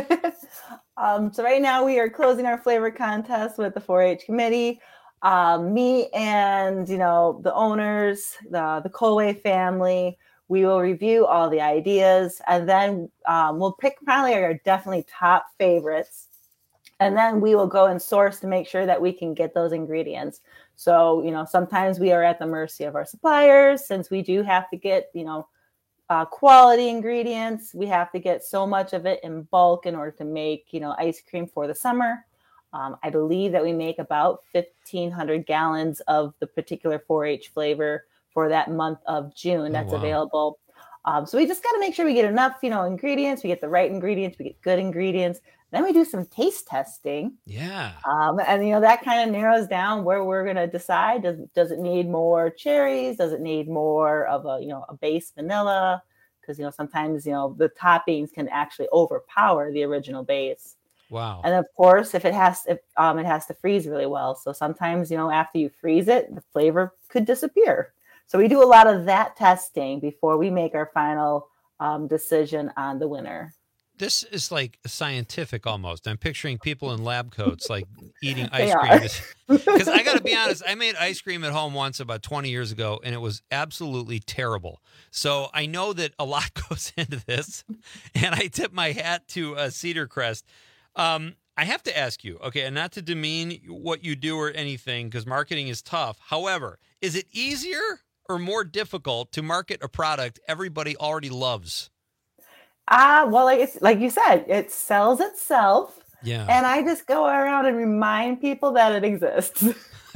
Um, so right now we are closing our flavor contest with the four H committee. Um, me and, you know, the owners, the, the Colway family, we will review all the ideas, and then um, we'll pick probably our definitely top favorites. And then we will go and source to make sure that we can get those ingredients. So, you know, sometimes we are at the mercy of our suppliers, since we do have to get, you know, uh, quality ingredients. We have to get so much of it in bulk in order to make, you know, ice cream for the summer. Um, I believe that we make about fifteen hundred gallons of the particular four H flavor for that month of June that's wow. available. Um, so we just got to make sure we get enough, you know, ingredients. We get the right ingredients. We get good ingredients. Then we do some taste testing. Yeah. Um, and, you know, that kind of narrows down where we're going to decide. Does, does it need more cherries? Does it need more of a, you know, a base vanilla? Because, you know, sometimes, you know, the toppings can actually overpower the original base. Wow. And of course, if it has, if um, it has to freeze really well. So sometimes, you know, after you freeze it, the flavor could disappear. So we do a lot of that testing before we make our final um, decision on the winner. This is like scientific almost. I'm picturing people in lab coats like eating They ice are. cream. Because I got to be honest, I made ice cream at home once about twenty years ago, and it was absolutely terrible. So I know that a lot goes into this, and I tip my hat to uh, Cedar Crest. Um, I have to ask you, okay, and not to demean what you do or anything, because marketing is tough. However, is it easier or more difficult to market a product everybody already loves? Ah, uh, well, like it's like you said, it sells itself. Yeah. And I just go around and remind people that it exists.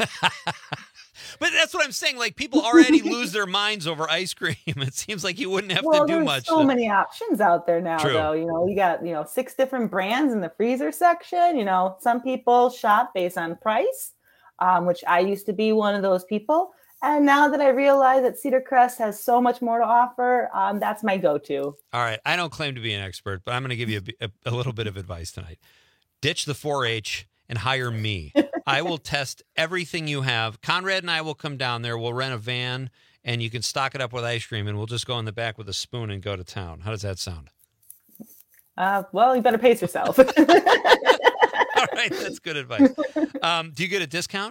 But that's what I'm saying. Like, people already lose their minds over ice cream. It seems like you wouldn't have well, to do there's much. so to... many options out there now, True. though. You know, you got, you know, six different brands in the freezer section. You know, some people shop based on price, um, which I used to be one of those people. And now that I realize that Cedar Crest has so much more to offer, um, that's my go-to. All right. I don't claim to be an expert, but I'm going to give you a, a, a little bit of advice tonight. Ditch the four H and hire me. I will test everything you have. Conrad and I will come down there. We'll rent a van, and you can stock it up with ice cream, and we'll just go in the back with a spoon and go to town. How does that sound? Uh, well, you better pace yourself. All right. That's good advice. Um, do you get a discount?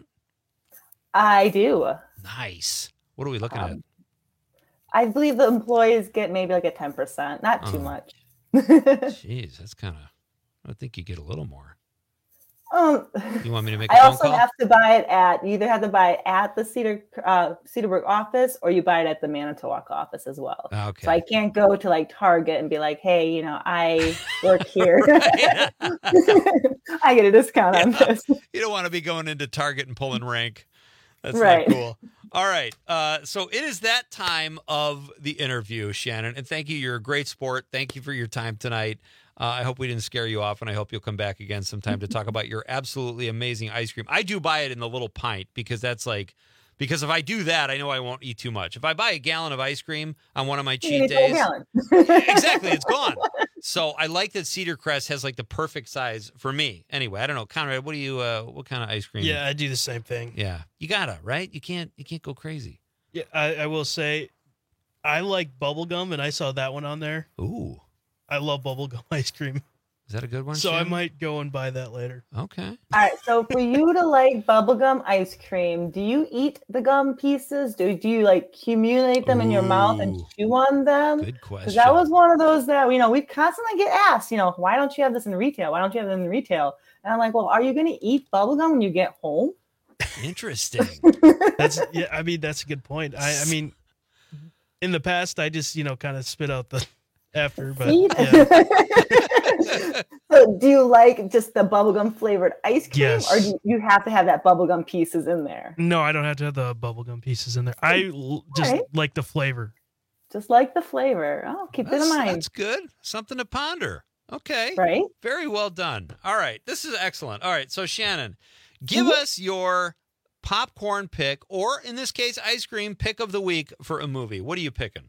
I do. Nice. What are we looking Um, at? I believe the employees get maybe like a ten percent, not too Oh. much. Jeez, that's kind of, I think you get a little more. Um, You want me to make a I phone also call? have to buy it at, you either have to buy it at the Cedar, uh, Cedarburg office, or you buy it at the Manitowoc office as well. Okay. So I can't go to like Target and be like, hey, you know, I work here. I get a discount on this. You don't want to be going into Target and pulling rank. That's Right. not cool. All right. Uh, so it is that time of the interview, Shannon. And thank you. You're a great sport. Thank you for your time tonight. Uh, I hope we didn't scare you off, and I hope you'll come back again sometime to talk about your absolutely amazing ice cream. I do buy it in the little pint because that's like, because if I do that, I know I won't eat too much. If I buy a gallon of ice cream on one of my You cheat need a whole days, gallon. exactly, it's gone. So I like that Cedar Crest has like the perfect size for me. Anyway, I don't know, Conrad, what do you, uh, what kind of ice cream? Yeah, I do the same thing. Yeah, you gotta, right? You can't, you can't go crazy. Yeah, I, I will say, I like bubblegum, and I saw that one on there. Ooh, I love bubblegum ice cream. Is that a good one? So I Shannon? might go and buy that later. Okay. All right. So for you to like bubblegum ice cream, do you eat the gum pieces? Do, do you like accumulate them in your mouth and Ooh. chew on them? Good Because question. that was one of those that, you know, we constantly get asked, you know, why don't you have this in retail? Why don't you have it in retail? And I'm like, well, are you going to eat bubblegum when you get home? Interesting. That's yeah. I mean, that's a good point. I, I mean, in the past, I just you know kind of spit out the after, but See? yeah. So do you like just the bubblegum flavored ice cream, Yes. or do you, you have to have that bubblegum pieces in there? No, I don't have to have the bubblegum pieces in there. I l- just right. like the flavor. Just like the flavor. Oh, keep it That's, in mind. that's good. Something to ponder. Okay. Right? Very well done. All right. This is excellent. All right. So, Shannon, give Mhm. us your popcorn pick, or in this case, ice cream pick of the week for a movie. What are you picking?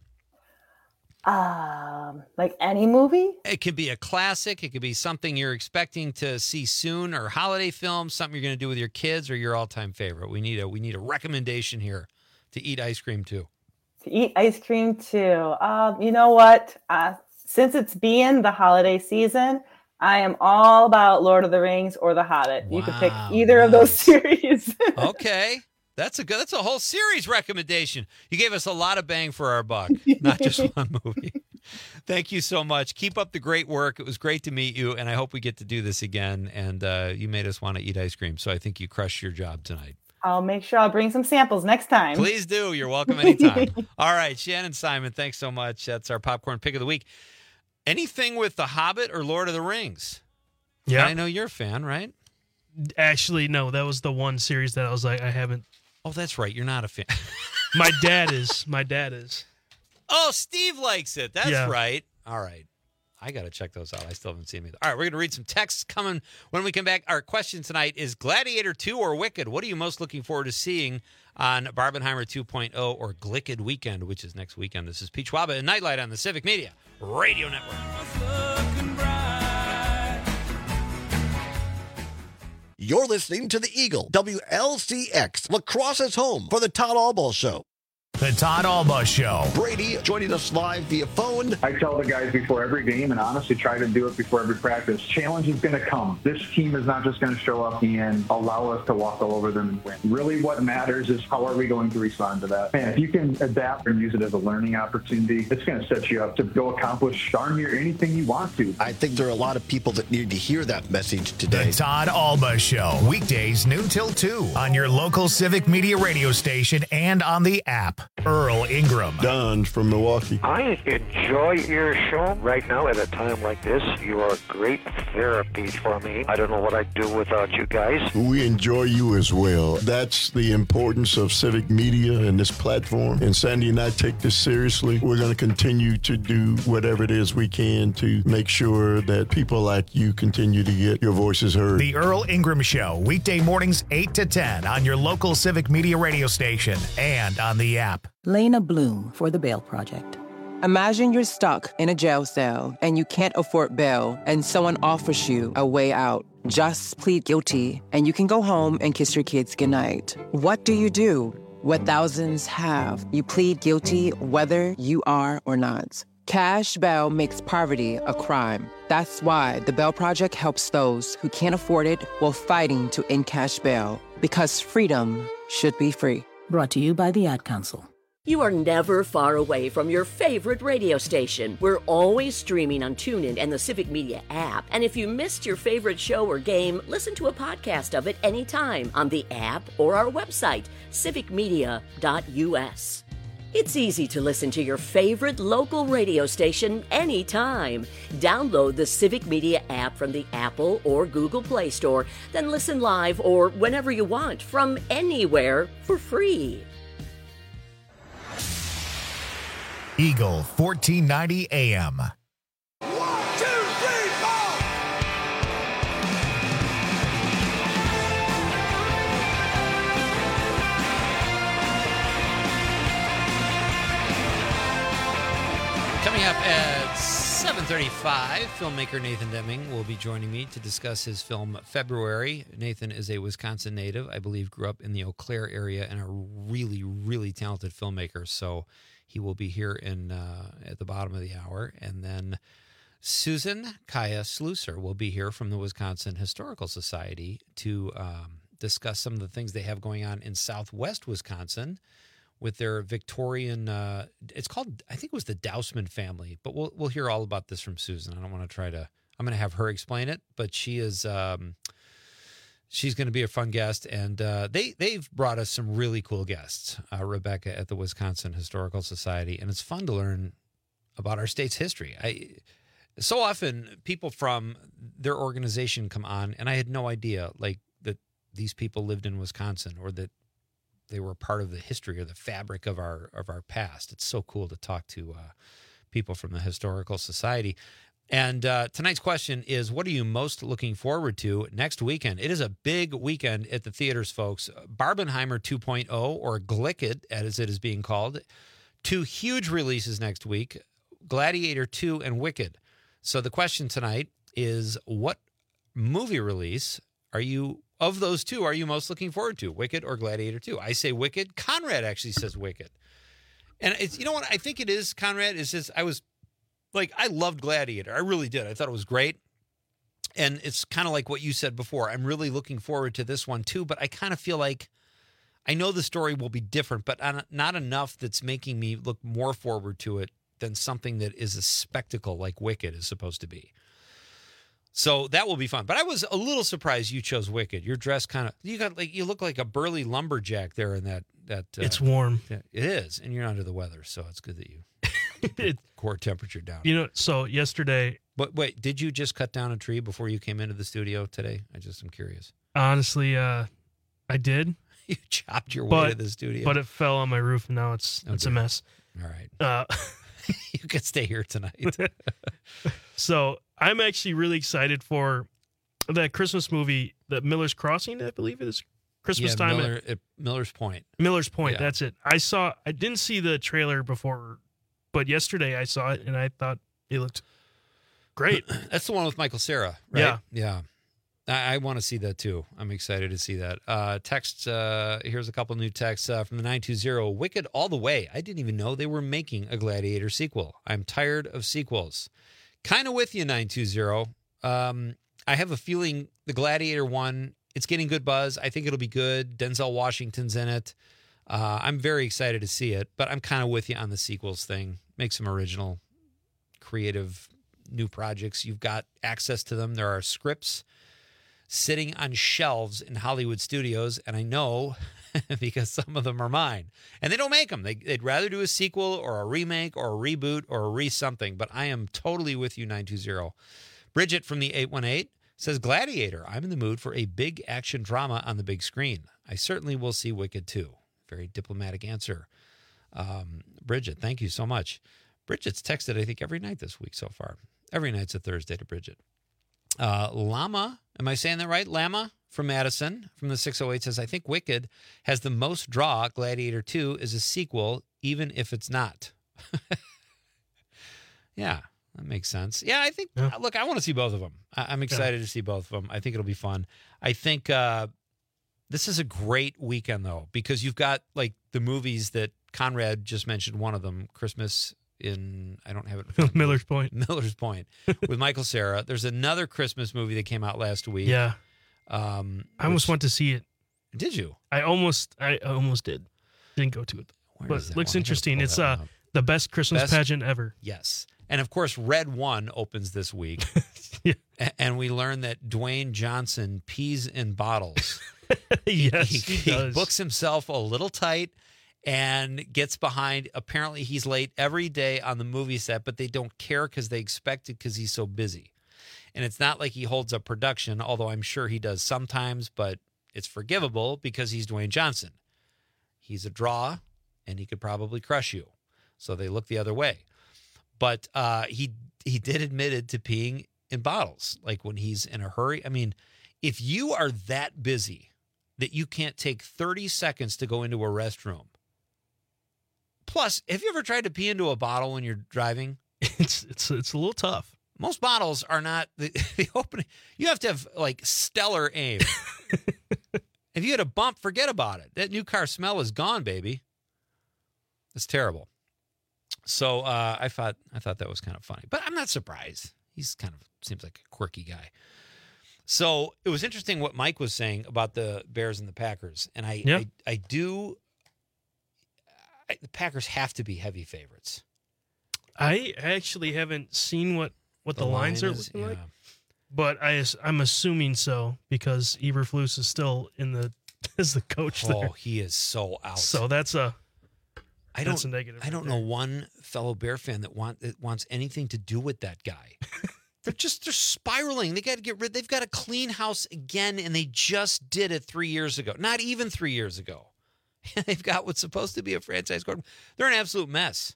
Um, like any movie? It could be a classic. It could be something you're expecting to see soon, or holiday film, something you're going to do with your kids, or your all-time favorite. We need a we need a recommendation here to eat ice cream too. To eat ice cream too. Um, you know what? Uh, since it's being the holiday season, I am all about Lord of the Rings or The Hobbit. You can pick Wow, either of those nice. series. Okay. That's a good. That's a whole series recommendation. You gave us a lot of bang for our buck, not just one movie. Thank you so much. Keep up the great work. It was great to meet you, and I hope we get to do this again. And uh, you made us want to eat ice cream, so I think you crushed your job tonight. I'll make sure I'll bring some samples next time. Please do. You're welcome anytime. All right, Shannon Simon, thanks so much. That's our popcorn pick of the week. Anything with The Hobbit or Lord of the Rings? Yeah. I know you're a fan, right? Actually, no, that was the one series that I was like, I haven't. Oh, that's right. You're not a fan. My dad is. My dad is. Oh, Steve likes it. That's Yeah. right. All right. I got to check those out. I still haven't seen them either. All right, we're going to read some texts coming when we come back. Our question tonight is Gladiator two or Wicked? What are you most looking forward to seeing on Barbenheimer two point oh or Glicked Weekend, which is next weekend? This is Pete Schwaba and Nightlight on the Civic Media Radio Network. You're listening to the Eagle, W L C X, Lacrosse's home for the Todd Albaugh Show. The Todd Albaugh Show. Brady joining us live via phone. I tell the guys before every game, and honestly try to do it before every practice, challenge is going to come. This team is not just going to show up and allow us to walk all over them and win. Really what matters is how are we going to respond to that. And if you can adapt and use it as a learning opportunity, it's going to set you up to go accomplish darn near anything you want to. I think there are a lot of people that need to hear that message today. The Todd Albaugh Show. Weekdays noon till two on your local Civic Media radio station and on the app. Earl Ingram. Don from Milwaukee. I enjoy your show right now at a time like this. You are great therapy for me. I don't know what I'd do without you guys. We enjoy you as well. That's the importance of civic media and this platform. And Sandy and I take this seriously. We're going to continue to do whatever it is we can to make sure that people like you continue to get your voices heard. The Earl Ingram Show. Weekday mornings eight to ten on your local Civic Media radio station and on the app. Lena Bloom for the Bail Project. Imagine you're stuck in a jail cell and you can't afford bail and someone offers you a way out. Just plead guilty and you can go home and kiss your kids goodnight. What do you do? What thousands have. You plead guilty whether you are or not. Cash bail makes poverty a crime. That's why the Bail Project helps those who can't afford it while fighting to end cash bail. Because freedom should be free. Brought to you by the Ad Council. You are never far away from your favorite radio station. We're always streaming on TuneIn and the Civic Media app. And if you missed your favorite show or game, listen to a podcast of it anytime on the app or our website, civic media dot u s. It's easy to listen to your favorite local radio station anytime. Download the Civic Media app from the Apple or Google Play Store, then listen live or whenever you want from anywhere for free. Eagle fourteen ninety A M. Coming up at seven thirty-five, filmmaker Nathan Deming will be joining me to discuss his film February. Nathan is a Wisconsin native, I believe grew up in the Eau Claire area, and a really, really talented filmmaker. So he will be here in uh, at the bottom of the hour. And then Susan Kaya Slusser will be here from the Wisconsin Historical Society to um, discuss some of the things they have going on in southwest Wisconsin with their Victorian, uh, it's called, I think it was the Dousman family, but we'll we'll hear all about this from Susan. I don't want to try to, I'm going to have her explain it, but she is, um, she's going to be a fun guest, and uh, they, they've brought us some really cool guests, uh, Rebecca at the Wisconsin Historical Society, and it's fun to learn about our state's history. I so often people from their organization come on, and I had no idea, like, that these people lived in Wisconsin or that they were part of the history or the fabric of our of our past. It's so cool to talk to uh, people from the Historical Society. And uh, tonight's question is, what are you most looking forward to next weekend? It is a big weekend at the theaters, folks. Barbenheimer two point oh, or Glicked, as it is being called. Two huge releases next week, Gladiator two and Wicked. So the question tonight is, what movie release are you, of those two, are you most looking forward to, Wicked or Gladiator two? I say Wicked. Conrad actually says Wicked. And it's, you know what, I think it is, Conrad, is just, I was, like, I loved Gladiator. I really did. I thought it was great. And it's kind of like what you said before. I'm really looking forward to this one too, but I kind of feel like I know the story will be different, but not enough that's making me look more forward to it than something that is a spectacle like Wicked is supposed to be. So that will be fun. But I was a little surprised you chose Wicked. Your dress kind of, you got like, you look like a burly lumberjack there in that. that. Uh, it's warm. Yeah, it is. And you're under the weather. So it's good that you it, core temperature down. You know, so yesterday. But wait, did you just cut down a tree before you came into the studio today? I just am curious. Honestly, uh, I did. You chopped your way but, to the studio. But it fell on my roof and now it's, oh, it's a mess. All right. Uh, you can stay here tonight. So I'm actually really excited for that Christmas movie, the Miller's Crossing, I believe it is. Christmas yeah, time Miller, at, at Miller's Point. Miller's Point. Yeah. That's it. I saw. I didn't see the trailer before, but yesterday I saw it and I thought it looked great. That's the one with Michael Cera, right? Yeah. Yeah. I, I want to see that too. I'm excited to see that. Uh, text, uh, here's a couple new texts uh, from the nine two zero. Wicked all the way. I didn't even know they were making a Gladiator sequel. I'm tired of sequels. Kind of with you, nine two zero. Um, I have a feeling the Gladiator one, it's getting good buzz. I think it'll be good. Denzel Washington's in it. Uh, I'm very excited to see it, but I'm kind of with you on the sequels thing. Make some original, creative, new projects. You've got access to them. There are scripts sitting on shelves in Hollywood studios, and I know because some of them are mine. And they don't make them. They, they'd rather do a sequel or a remake or a reboot or a re-something, but I am totally with you, nine two zero. Bridget from the eight one eight says, Gladiator, I'm in the mood for a big action drama on the big screen. I certainly will see Wicked too. Very diplomatic answer. Um, Bridget, thank you so much. Bridget's texted, I think, every night this week so far. Every night's a Thursday to Bridget. Uh, Lama, am I saying that right? Lama from Madison from the six oh eight says, I think Wicked has the most draw. Gladiator two is a sequel, even if it's not. Yeah, that makes sense. Yeah, I think, yeah. Look, I want to see both of them. I- I'm excited yeah. to see both of them. I think it'll be fun. I think uh, this is a great weekend, though, because you've got like the movies that Conrad just mentioned, one of them, Christmas in, I don't have it. Miller's Point. Miller's Point with Michael Cera. There's another Christmas movie that came out last week. Yeah. Um, I almost which, went to see it. Did you? I almost, I almost did. Didn't go to it. Where but is it that looks one? interesting. It's uh the best Christmas Best- pageant ever. Yes. And of course, Red One opens this week. Yeah. A- And we learn that Dwayne Johnson pees in bottles. Yes, he, he he does. books himself a little tight and gets behind. Apparently, he's late every day on the movie set, but they don't care because they expect it because he's so busy. And it's not like he holds up production, although I'm sure he does sometimes, but it's forgivable because he's Dwayne Johnson. He's a draw, and he could probably crush you. So they look the other way. But uh, he he did admit it to peeing in bottles, like when he's in a hurry. I mean, if you are that busy that you can't take thirty seconds to go into a restroom. Plus, have you ever tried to pee into a bottle when you're driving? It's it's it's a little tough. Most bottles are not the, the opening. You have to have like stellar aim. If you had a bump, forget about it. That new car smell is gone, baby. It's terrible. So uh, I thought I thought that was kind of funny, but I'm not surprised. He's kind of seems like a quirky guy. So it was interesting what Mike was saying about the Bears and the Packers, and I Yeah. I, I do. I, the Packers have to be heavy favorites. I actually haven't seen what, what the, The lines line are is- looking like, yeah. but I as- I'm assuming so because Eberflus is still in the as the coach Oh, there. he is so out. So that's a I that's don't. a negative. I right don't there. know one fellow Bear fan that want that wants anything to do with that guy. They're just they're spiraling. They got to get rid. They've got to clean house again, and they just did it three years ago. Not even three years ago. They've got what's supposed to be a franchise quarterback. They're an absolute mess.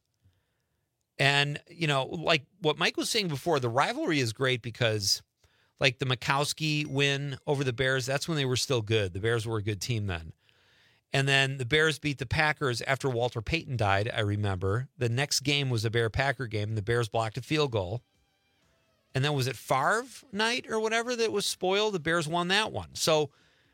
And you know, like what Mike was saying before, the rivalry is great because, like the Mikowski win over the Bears, that's when they were still good. The Bears were a good team then. And then the Bears beat the Packers after Walter Payton died, I remember. The next game was a Bear-Packer game, and the Bears blocked a field goal. And then was it Favre night or whatever that was spoiled? The Bears won that one. So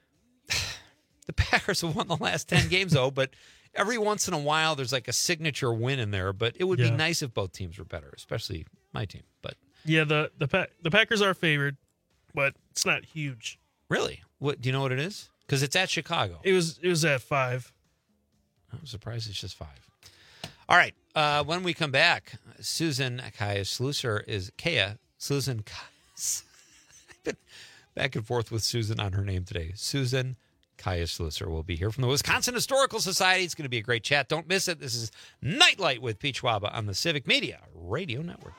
the Packers have won the last ten games, though, but every once in a while there's like a signature win in there. But it would Yeah. be nice if both teams were better, especially my team. But Yeah, the the pa- the Packers are favored, but it's not huge. really, what do you know what it is? Because it's at Chicago. It was it was at five. I'm surprised it's just five. All right. Uh, when we come back, Susan Kaya Slusser is Kaya Susan. I've been back and forth with Susan on her name today. Susan Kaya Slusser will be here from the Wisconsin Historical Society. It's going to be a great chat. Don't miss it. This is Nightlight with Pete Schwaba on the Civic Media Radio Network.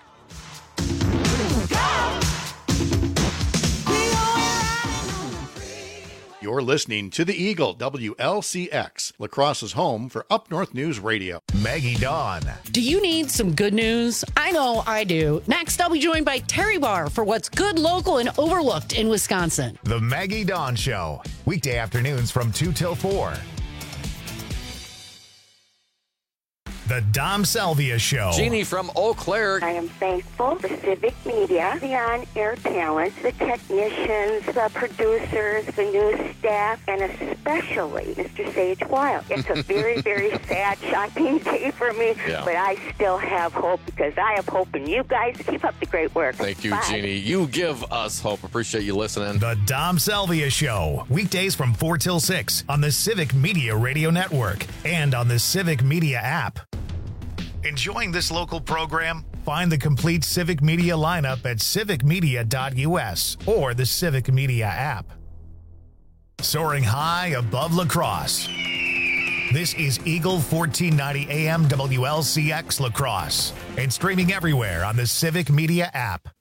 You're listening to the Eagle, W L C X, La Crosse's home for Up North News Radio. Maggie Dawn. Do you need some good news? I know I do. Next, I'll be joined by Terry Barr for what's good, local, and overlooked in Wisconsin. The Maggie Dawn Show. Weekday afternoons from two till four. The Dom Salvia Show. Jeannie from Eau Claire. I am thankful for Civic Media, the on-air talent, the technicians, the producers, the news staff, and especially Mister Sage Wild. It's a very, very sad, shocking day for me, Yeah. but I still have hope because I have hope in you guys. Keep up the great work. Thank you, Bye. Jeannie. You give us hope. Appreciate you listening. The Dom Salvia Show. Weekdays from four till six on the Civic Media Radio Network and on the Civic Media app. Enjoying this local program? Find the complete Civic Media lineup at civic media dot U S or the Civic Media app. Soaring high above La Crosse. This is Eagle fourteen ninety A M W L C X La Crosse and streaming everywhere on the Civic Media app.